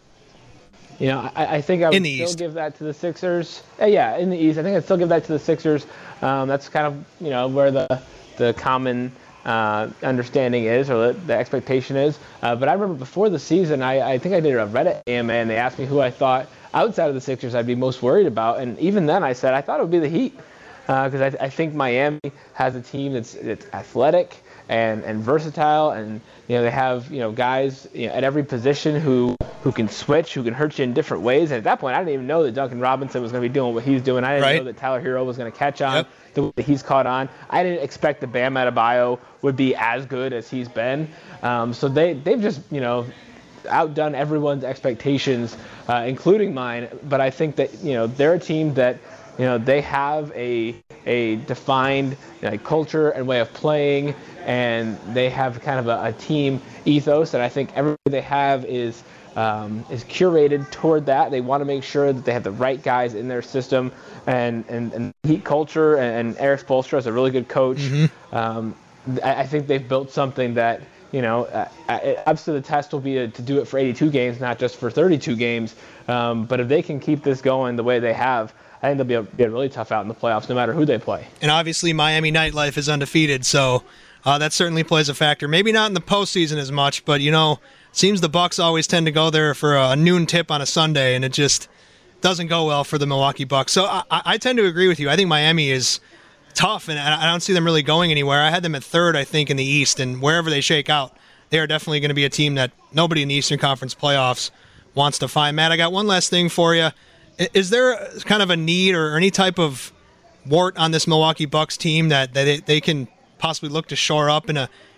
I think I would still give that to the Sixers. Yeah, in the East, I think I'd still give that to the Sixers. That's kind of where the common understanding is, or the expectation is. But I remember before the season, I think I did a Reddit AMA, and they asked me who I thought outside of the Sixers I'd be most worried about, and even then I said I thought it would be the Heat, because I think Miami has a team that's athletic and versatile, and they have guys at every position who can switch, who can hurt you in different ways. And at that point, I didn't even know that Duncan Robinson was going to be doing what he's doing. I didn't know that Tyler Hero was going to catch on the way that he's caught on. I didn't expect that Bam Adebayo would be as good as he's been. So they've just outdone everyone's expectations, including mine. But I think that they're a team that they have a defined culture and way of playing, and they have kind of a team ethos, and I think everything they have is curated toward that. They want to make sure that they have the right guys in their system, and Heat culture, and Erik Spoelstra is a really good coach. Mm-hmm. I think they've built something that obviously the test will be to do it for 82 games, not just for 32 games. But if they can keep this going the way they have, I think they'll be a really tough out in the playoffs, no matter who they play. And obviously, Miami nightlife is undefeated, so that certainly plays a factor. Maybe not in the postseason as much, but seems the Bucks always tend to go there for a noon tip on a Sunday, and it just doesn't go well for the Milwaukee Bucks. So I tend to agree with you. I think Miami is tough, and I don't see them really going anywhere. I had them at third, I think, in the East, and wherever they shake out, they are definitely going to be a team that nobody in the Eastern Conference playoffs wants to find. Matt, I got one last thing for you. Is there kind of a need or any type of wart on this Milwaukee Bucks team that they can possibly look to shore up in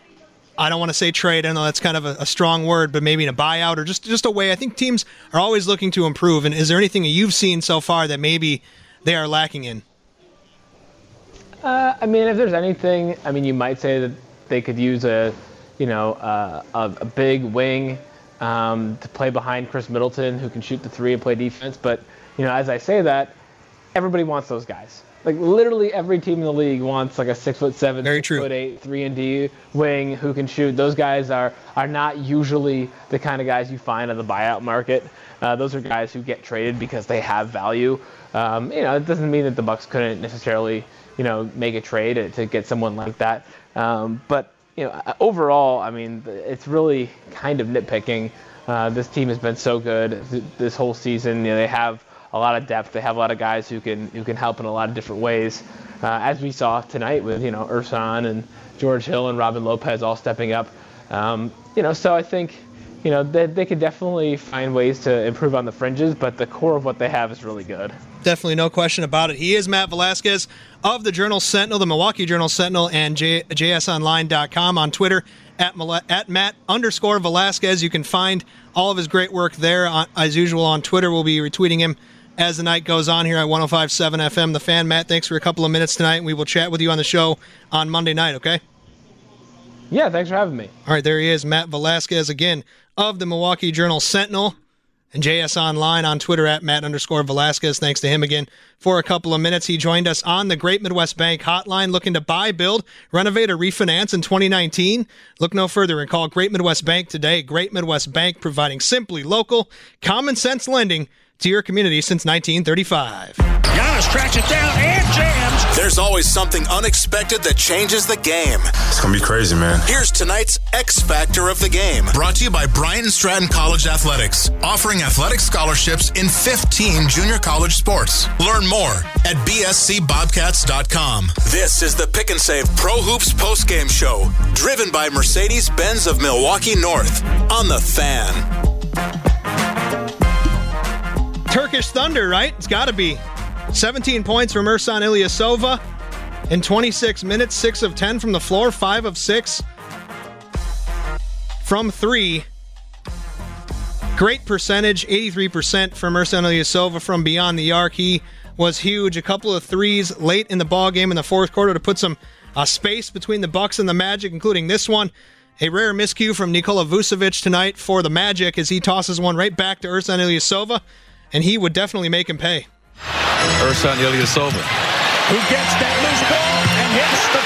I don't want to say trade, I know that's kind of a strong word, but maybe in a buyout or just a way? I think teams are always looking to improve, and is there anything that you've seen so far that maybe they are lacking in? If there's anything, you might say that they could use a big wing to play behind Chris Middleton, who can shoot the three and play defense. But as I say that, everybody wants those guys. Like literally every team in the league wants like a 6'7", 6'8", 3-and-D wing who can shoot. Those guys are not usually the kind of guys you find on the buyout market. Those are guys who get traded because they have value. It doesn't mean that the Bucks couldn't necessarily make a trade to get someone like that. But overall, it's really kind of nitpicking. This team has been so good this whole season. They have a lot of depth. They have a lot of guys who can help in a lot of different ways, as we saw tonight with Ersan and George Hill and Robin Lopez all stepping up. So I think they could definitely find ways to improve on the fringes, but the core of what they have is really good. Definitely, no question about it. He is Matt Velasquez of the Journal Sentinel, the Milwaukee Journal Sentinel, and JSOnline.com. On Twitter at Matt_Velasquez. You can find all of his great work there. As usual on Twitter, we'll be retweeting him as the night goes on here at 105.7 FM. The Fan. Matt, thanks for a couple of minutes tonight, and we will chat with you on the show on Monday night, okay? Yeah, thanks for having me. All right, there he is, Matt Velasquez, again, of the Milwaukee Journal Sentinel. and JS Online on Twitter at Matt_Velasquez. Thanks to him again for a couple of minutes. He joined us on the Great Midwest Bank hotline, looking to buy, build, renovate, or refinance in 2019. Look no further and call Great Midwest Bank today. Great Midwest Bank, providing simply local, common sense lending to your community since 1935. Giannis tracks it down and jams. There's always something unexpected that changes the game. It's going to be crazy, man. Here's tonight's X Factor of the game. Brought to you by Bryant and Stratton College Athletics, offering athletic scholarships in 15 junior college sports. Learn more at bscbobcats.com. This is the Pick and Save Pro Hoops postgame show, driven by Mercedes-Benz of Milwaukee North on The Fan. Turkish Thunder, right? It's got to be. 17 points from Ersan Ilyasova in 26 minutes, 6 of 10 from the floor, 5 of 6 from 3. Great percentage, 83% from Ersan Ilyasova from beyond the arc. He was huge. A couple of threes late in the ball game in the fourth quarter to put some space between the Bucks and the Magic, including this one. A rare miscue from Nikola Vucevic tonight for the Magic as he tosses one right back to Ersan Ilyasova, and he would definitely make him pay. Ersan Ilyasova, who gets that loose ball and hits the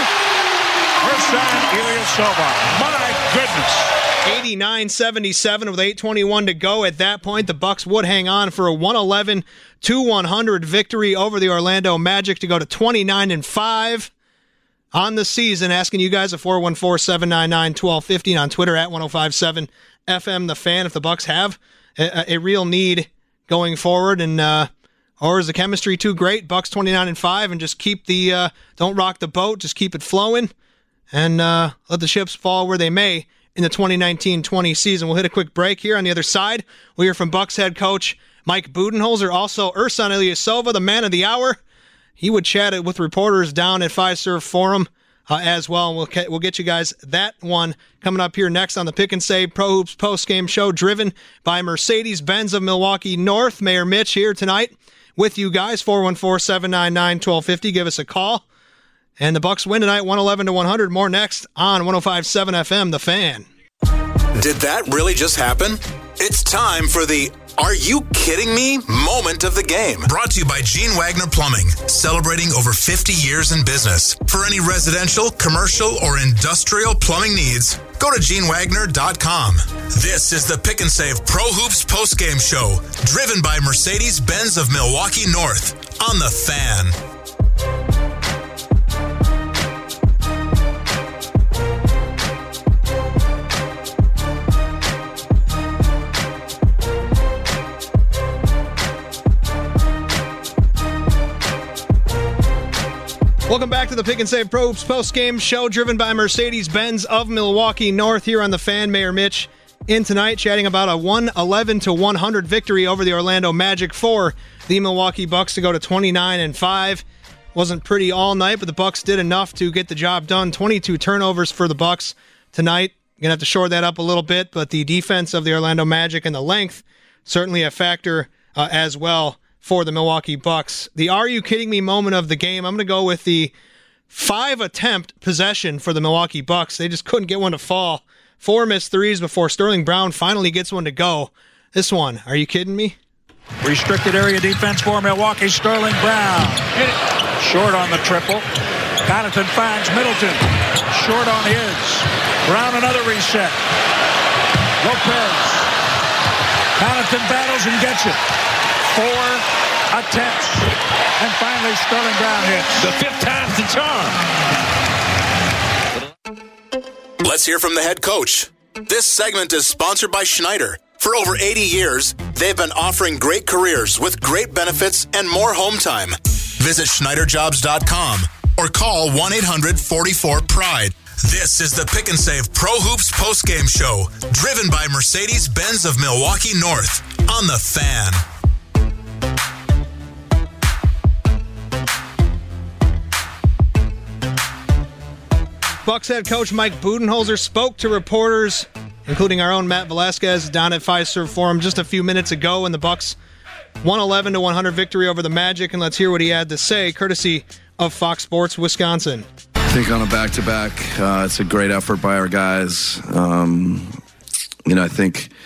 three. Ersan Ilyasova, my goodness. 89-77 with 8:21 to go. At that point, the Bucks would hang on for a 111-100 victory over the Orlando Magic to go to 29-5 on the season. Asking you guys at 414-799-1250 on Twitter at 1057 FM The Fan if the Bucks have a real need going forward, and or is the chemistry too great? Bucks 29-5, and just keep the don't rock the boat, just keep it flowing, and let the chips fall where they may in the 2019-20 season. We'll hit a quick break here. On the other side, we'll hear from Bucks head coach Mike Budenholzer, also Ersan Ilyasova, the man of the hour. He would chat it with reporters down at Fiserv Forum as well. We'll get you guys that one coming up here next on the Pick and Save Pro Hoops postgame show, driven by Mercedes-Benz of Milwaukee North. Mayor Mitch here tonight with you guys. 414-799-1250. Give us a call. And the Bucks win tonight, 111-100. More next on 1057 FM The Fan. Did that really just happen? It's time for the Are You Kidding Me moment of the game. Brought to you by Gene Wagner Plumbing, celebrating over 50 years in business. For any residential, commercial, or industrial plumbing needs, go to GeneWagner.com. This is the Pick and Save Pro Hoops postgame show, driven by Mercedes-Benz of Milwaukee North on The Fan. Welcome back to the Pick and Save Pro Hoops post-game show, driven by Mercedes-Benz of Milwaukee North here on The Fan. Mayor Mitch in tonight, chatting about a 111-100 victory over the Orlando Magic for the Milwaukee Bucks to go to 29-5. Wasn't pretty all night, but the Bucks did enough to get the job done. 22 turnovers for the Bucks tonight. Gonna have to shore that up a little bit, but the defense of the Orlando Magic and the length certainly a factor as well for the Milwaukee Bucks. The Are You Kidding Me moment of the game, I'm going to go with the 5-attempt possession for the Milwaukee Bucks. They just couldn't get one to fall. 4 missed threes before Sterling Brown finally gets one to go. This one, are you kidding me? Restricted area defense for Milwaukee. Sterling Brown hit it. Short on the triple. Connaughton finds Middleton. Short on his. Brown another reset. Lopez. Connaughton battles and gets it. 4 attempts. And finally, Sterling Brown hits. The 5th time's the charm. Let's hear from the head coach. This segment is sponsored by Schneider. For over 80 years, they've been offering great careers with great benefits and more home time. Visit SchneiderJobs.com or call 1-800-44-PRIDE. This is the Pick and Save Pro Hoops postgame show, driven by Mercedes-Benz of Milwaukee North on The Fan. Bucks head coach Mike Budenholzer spoke to reporters, including our own Matt Velasquez, down at Fiserv Forum just a few minutes ago, and the Bucks 111-100 victory over the Magic. And let's hear what he had to say, courtesy of Fox Sports Wisconsin. I think on a back-to-back, it's a great effort by our guys. I think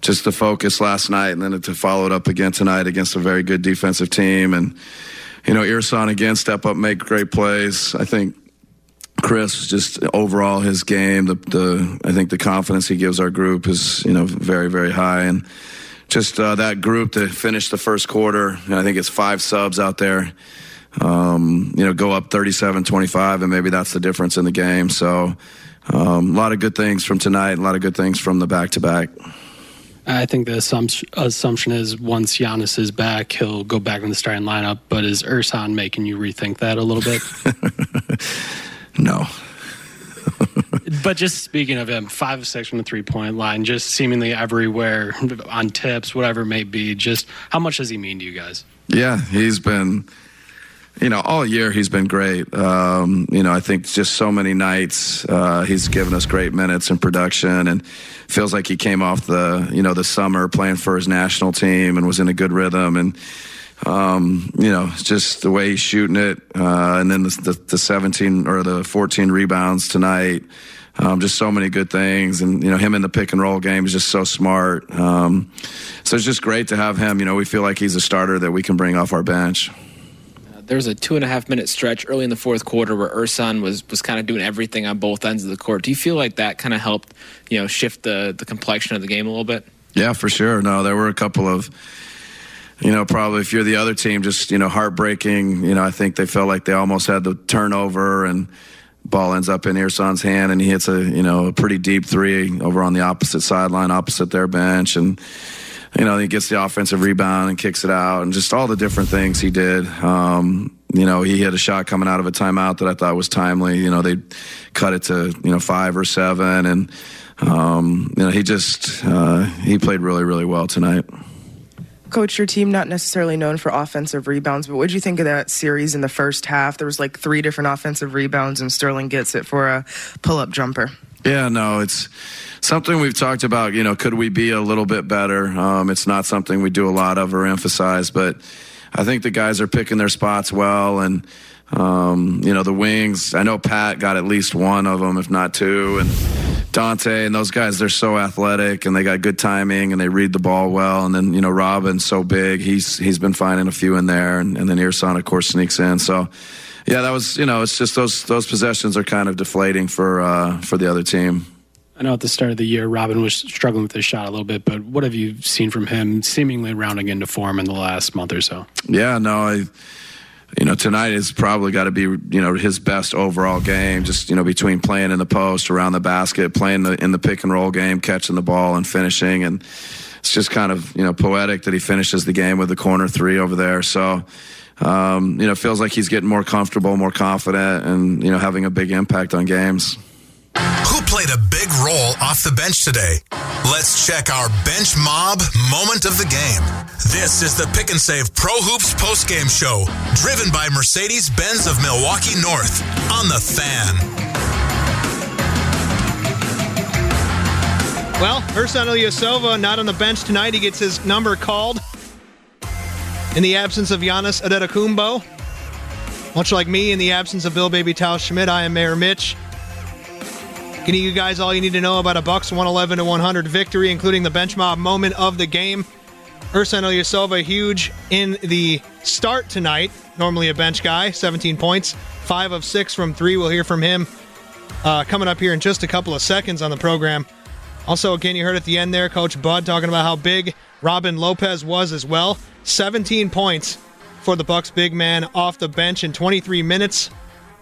just the focus last night, and then to follow it up again tonight against a very good defensive team. And, Ersan again, step up, make great plays. I think Chris, just overall his game, I think the confidence he gives our group is, very, very high. And just that group to finish the first quarter, I think it's 5 subs out there, go up 37-25, and maybe that's the difference in the game. So a lot of good things from tonight, a lot of good things from the back-to-back. I think the assumption is once Giannis is back, he'll go back in the starting lineup. But is Ersan making you rethink that a little bit? No. But just speaking of him, 5 of 6 from the three-point line, just seemingly everywhere on tips, whatever it may be. Just how much does he mean to you guys? Yeah, he's been, all year he's been great. I think just so many nights he's given us great minutes and production, and feels like he came off the summer playing for his national team and was in a good rhythm. And just the way he's shooting it, and then the 17 or the 14 rebounds tonight, just so many good things. And, him in the pick and roll game is just so smart. So it's just great to have him. We feel like he's a starter that we can bring off our bench. There was a 2.5-minute stretch early in the fourth quarter where Ersan was kind of doing everything on both ends of the court. Do you feel like that kind of helped, shift the complexion of the game a little bit? Yeah, for sure. No, there were a couple of, probably if you're the other team, just, heartbreaking. I think they felt like they almost had the turnover, and ball ends up in Ersan's hand, and he hits a pretty deep three over on the opposite sideline, opposite their bench. And, he gets the offensive rebound and kicks it out, and just all the different things he did. He hit a shot coming out of a timeout that I thought was timely. They cut it to, 5 or 7. And, he played really, really well tonight. Coach, your team not necessarily known for offensive rebounds, but what did you think of that series in the first half? There was 3 different offensive rebounds, and Sterling gets it for a pull-up jumper. Yeah, no, it's something we've talked about. Could we be a little bit better? It's not something we do a lot of or emphasize, but I think the guys are picking their spots well. And, the wings, I know Pat got at least 1 of them, if not 2. And Dante and those guys, they're so athletic, and they got good timing, and they read the ball well. And then, Robin's so big. He's been finding a few in there. And then Ersan, of course, sneaks in. So, yeah, that was, it's just those possessions are kind of deflating for the other team. I know at the start of the year, Robin was struggling with his shot a little bit, but what have you seen from him seemingly rounding into form in the last month or so? Yeah, no, tonight has probably got to be, his best overall game, just, between playing in the post, around the basket, playing in the pick and roll game, catching the ball and finishing. And it's just kind of, poetic that he finishes the game with the corner 3 over there. So, feels like he's getting more comfortable, more confident, and, having a big impact on games. Who played a big role off the bench today? Let's check our bench mob moment of the game. This is the Pick and Save Pro Hoops postgame show, driven by Mercedes-Benz of Milwaukee North on The Fan. Well, Ersan Ilyasova not on the bench tonight. He gets his number called in the absence of Giannis Antetokounmpo. Much like me, in the absence of Bill Baby Tausch Schmidt, I am Mayor Mitch. Giving you guys all you need to know about a Bucks 111-100 victory, including the bench mob moment of the game. Ersan Ilyasova huge in the start tonight. Normally a bench guy, 17 points, 5 of 6 from 3. We'll hear from him coming up here in just a couple of seconds on the program. Also, again, you heard at the end there, Coach Bud talking about how big Robin Lopez was as well. 17 points for the Bucks big man off the bench in 23 minutes.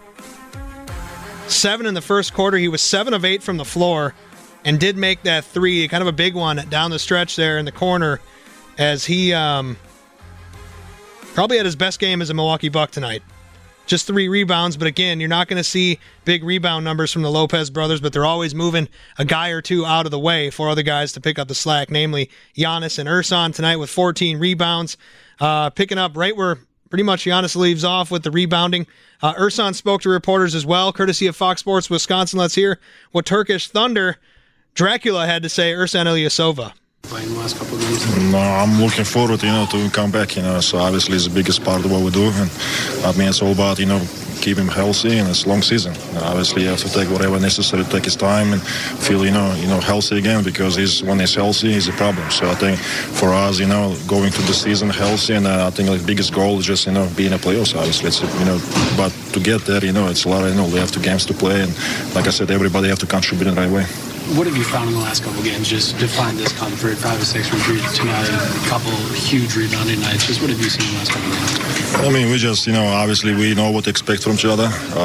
7 in the first quarter. He was 7 of 8 from the floor and did make that 3, kind of a big one down the stretch there in the corner, as he probably had his best game as a Milwaukee Buck tonight. Just 3 rebounds, but again, you're not going to see big rebound numbers from the Lopez brothers, but they're always moving a guy or 2 out of the way for other guys to pick up the slack, namely Giannis and Ersan tonight with 14 rebounds, picking up right where pretty much Giannis leaves off with the rebounding. Ersan spoke to reporters as well, courtesy of Fox Sports Wisconsin. Let's hear what Turkish Thunder Dracula had to say Ersan Ilyasova. Playing the last couple of games? No, I'm looking forward, to come back, so obviously it's the biggest part of what we do, and I mean, it's all about, keep him healthy, and it's a long season. Obviously, you have to take whatever necessary to take his time and feel, healthy again, because when he's healthy, he's a problem. So I think for us, going through the season healthy, and I think the biggest goal is just, be in the playoffs, obviously. But to get there, it's a lot of, we have 2 games to play, and like I said, everybody have to contribute in the right way. What have you found in the last couple games? Just to find this comfort, 5 of 6 from 3 tonight, a couple huge rebounding nights. Just what have you seen in the last couple games? I mean, we just, obviously we know what to expect from each other.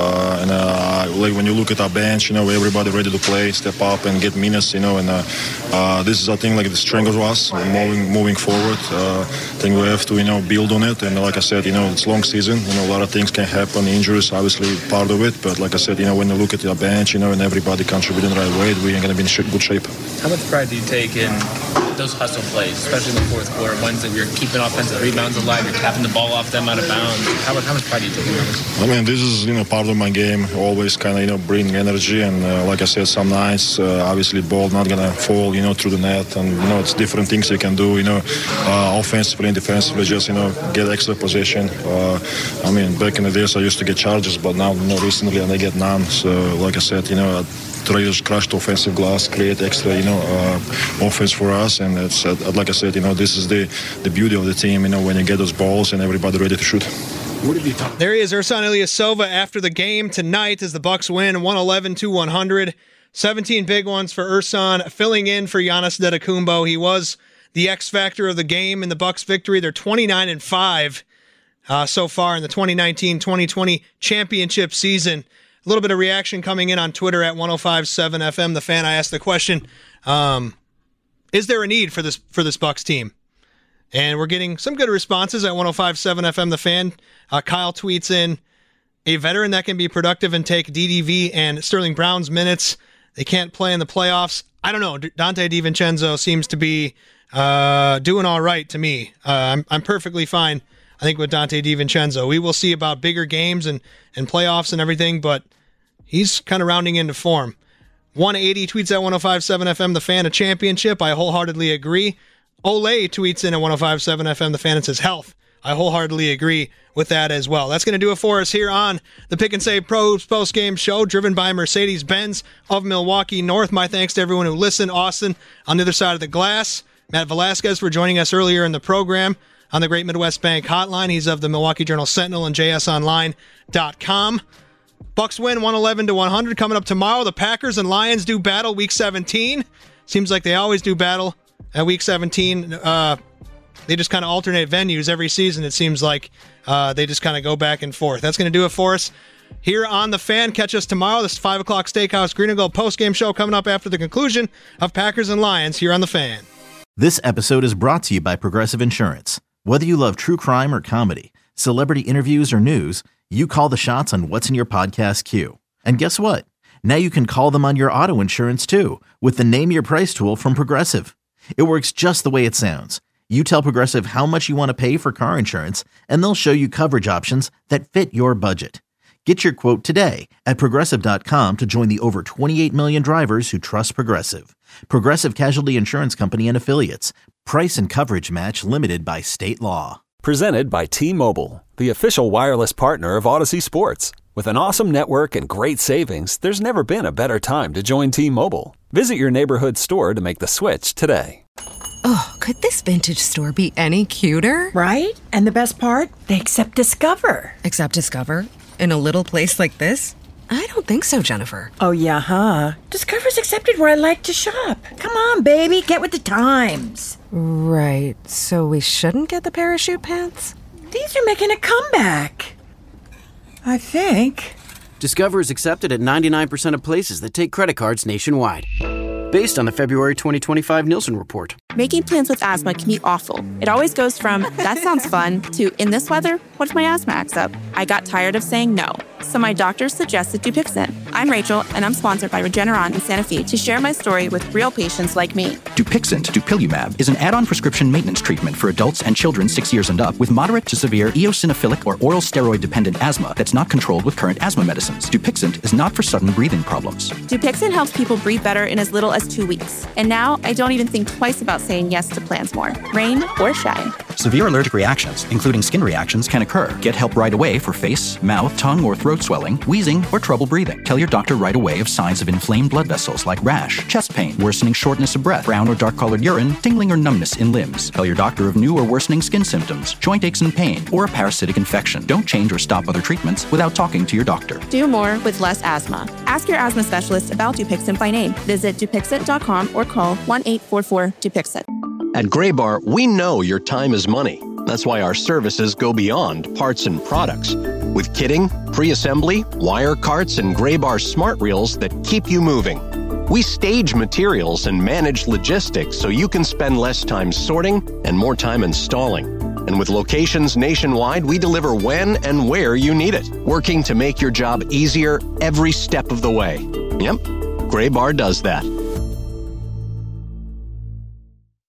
Like when you look at our bench, everybody ready to play, step up and get minutes, and this is, I think, like the strength of us moving forward. I think we have to, build on it. And like I said, it's long season. A lot of things can happen. Injuries, obviously, part of it. But like I said, when you look at our bench, and everybody contributing the right way, we ain't going to be in good shape. How much pride do you take in those hustle plays, especially in the fourth quarter, ones that you're keeping offensive rebounds alive, you're tapping the ball off them out of bounds? How much pride do you take in those? I mean, this is, part of my game, always kind of, bring energy. And like I said, some nights, obviously, ball not going to fall, through the net. And, it's different things you can do, offensively and defensively, just, get extra possession. I mean, back in the days, I used to get charges, but now, recently, I get none. So, like I said, try to crush the offensive glass, create extra, offense for us. And it's, like I said, this is the beauty of the team, when you get those balls and everybody ready to shoot. There he is, Ersan Ilyasova after the game tonight as the Bucks win 111-100. 17 big ones for Ersan, filling in for Giannis Antetokounmpo. He was the X factor of the game in the Bucks victory. They're 29-5 so far in the 2019-2020 championship season. A little bit of reaction coming in on Twitter at 105.7 FM. The Fan, I asked the question, is there a need for this Bucks team? And we're getting some good responses at 105.7 FM. The Fan. Kyle tweets in, a veteran that can be productive and take DDV and Sterling Brown's minutes. They can't play in the playoffs. I don't know. Dante DiVincenzo seems to be doing all right to me. I'm perfectly fine, I think, with Dante DiVincenzo. We will see about bigger games and playoffs and everything, but he's kind of rounding into form. 180 tweets at 105.7 FM, The Fan, a championship. I wholeheartedly agree. Ole tweets in at 105.7 FM, The Fan, and says health. I wholeheartedly agree with that as well. That's going to do it for us here on the Pick and Save Pro Hoops postgame show, driven by Mercedes-Benz of Milwaukee North. My thanks to everyone who listened. Austin on the other side of the glass. Matt Velasquez for joining us earlier in the program on the Great Midwest Bank hotline. He's of the Milwaukee Journal Sentinel and JSOnline.com. Bucks win 111-100. Coming up tomorrow, the Packers and Lions do battle Week 17. Seems like they always do battle at Week 17. They just kind of alternate venues every season. It seems like they just kind of go back and forth. That's going to do it for us here on The Fan. Catch us tomorrow. This is 5 o'clock Steakhouse Green and Gold postgame show coming up after the conclusion of Packers and Lions here on The Fan. This episode is brought to you by Progressive Insurance. Whether you love true crime or comedy, celebrity interviews or news, you call the shots on what's in your podcast queue. And guess what? Now you can call them on your auto insurance too with the Name Your Price tool from Progressive. It works just the way it sounds. You tell Progressive how much you want to pay for car insurance, and they'll show you coverage options that fit your budget. Get your quote today at Progressive.com to join the over 28 million drivers who trust Progressive. Progressive Casualty Insurance Company and Affiliates. Price and coverage match limited by state law. Presented by T-Mobile, the official wireless partner of Odyssey Sports. With an awesome network and great savings, there's never been a better time to join T-Mobile. Visit your neighborhood store to make the switch today. Oh, could this vintage store be any cuter? Right? And the best part? They accept Discover. Accept Discover? In a little place like this? I don't think so, Jennifer. Oh, yeah, huh? Discover's accepted where I like to shop. Come on, baby, get with the times. Right, so we shouldn't get the parachute pants? These are making a comeback. I think. Discover is accepted at 99% of places that take credit cards nationwide. Based on the February 2025 Nielsen report. Making plans with asthma can be awful. It always goes from, that sounds fun, to, in this weather, what if my asthma acts up? I got tired of saying no, so my doctor suggested Dupixent. I'm Rachel, and I'm sponsored by Regeneron in Santa Fe to share my story with real patients like me. Dupixent, dupilumab, is an add-on prescription maintenance treatment for adults and children 6 years and up with moderate to severe eosinophilic or oral steroid-dependent asthma that's not controlled with current asthma medicines. Dupixent is not for sudden breathing problems. Dupixent helps people breathe better in as little as 2 weeks. And now, I don't even think twice about saying yes to plans more, rain or shine. Severe allergic reactions, including skin reactions, can occur. Get help right away for face, mouth, tongue, or throat swelling, wheezing, or trouble breathing. Tell your doctor right away of signs of inflamed blood vessels like rash, chest pain, worsening shortness of breath, brown or dark-colored urine, tingling or numbness in limbs. Tell your doctor of new or worsening skin symptoms, joint aches and pain, or a parasitic infection. Don't change or stop other treatments without talking to your doctor. Do more with less asthma. Ask your asthma specialist about Dupixent by name. Visit Dupixent.com or call 1-844-DUPIXENT. At Graybar, we know your time is money. That's why our services go beyond parts and products. With kitting, pre-assembly, wire carts, and Graybar smart reels that keep you moving. We stage materials and manage logistics so you can spend less time sorting and more time installing. And with locations nationwide, we deliver when and where you need it, working to make your job easier every step of the way. Yep, Graybar does that.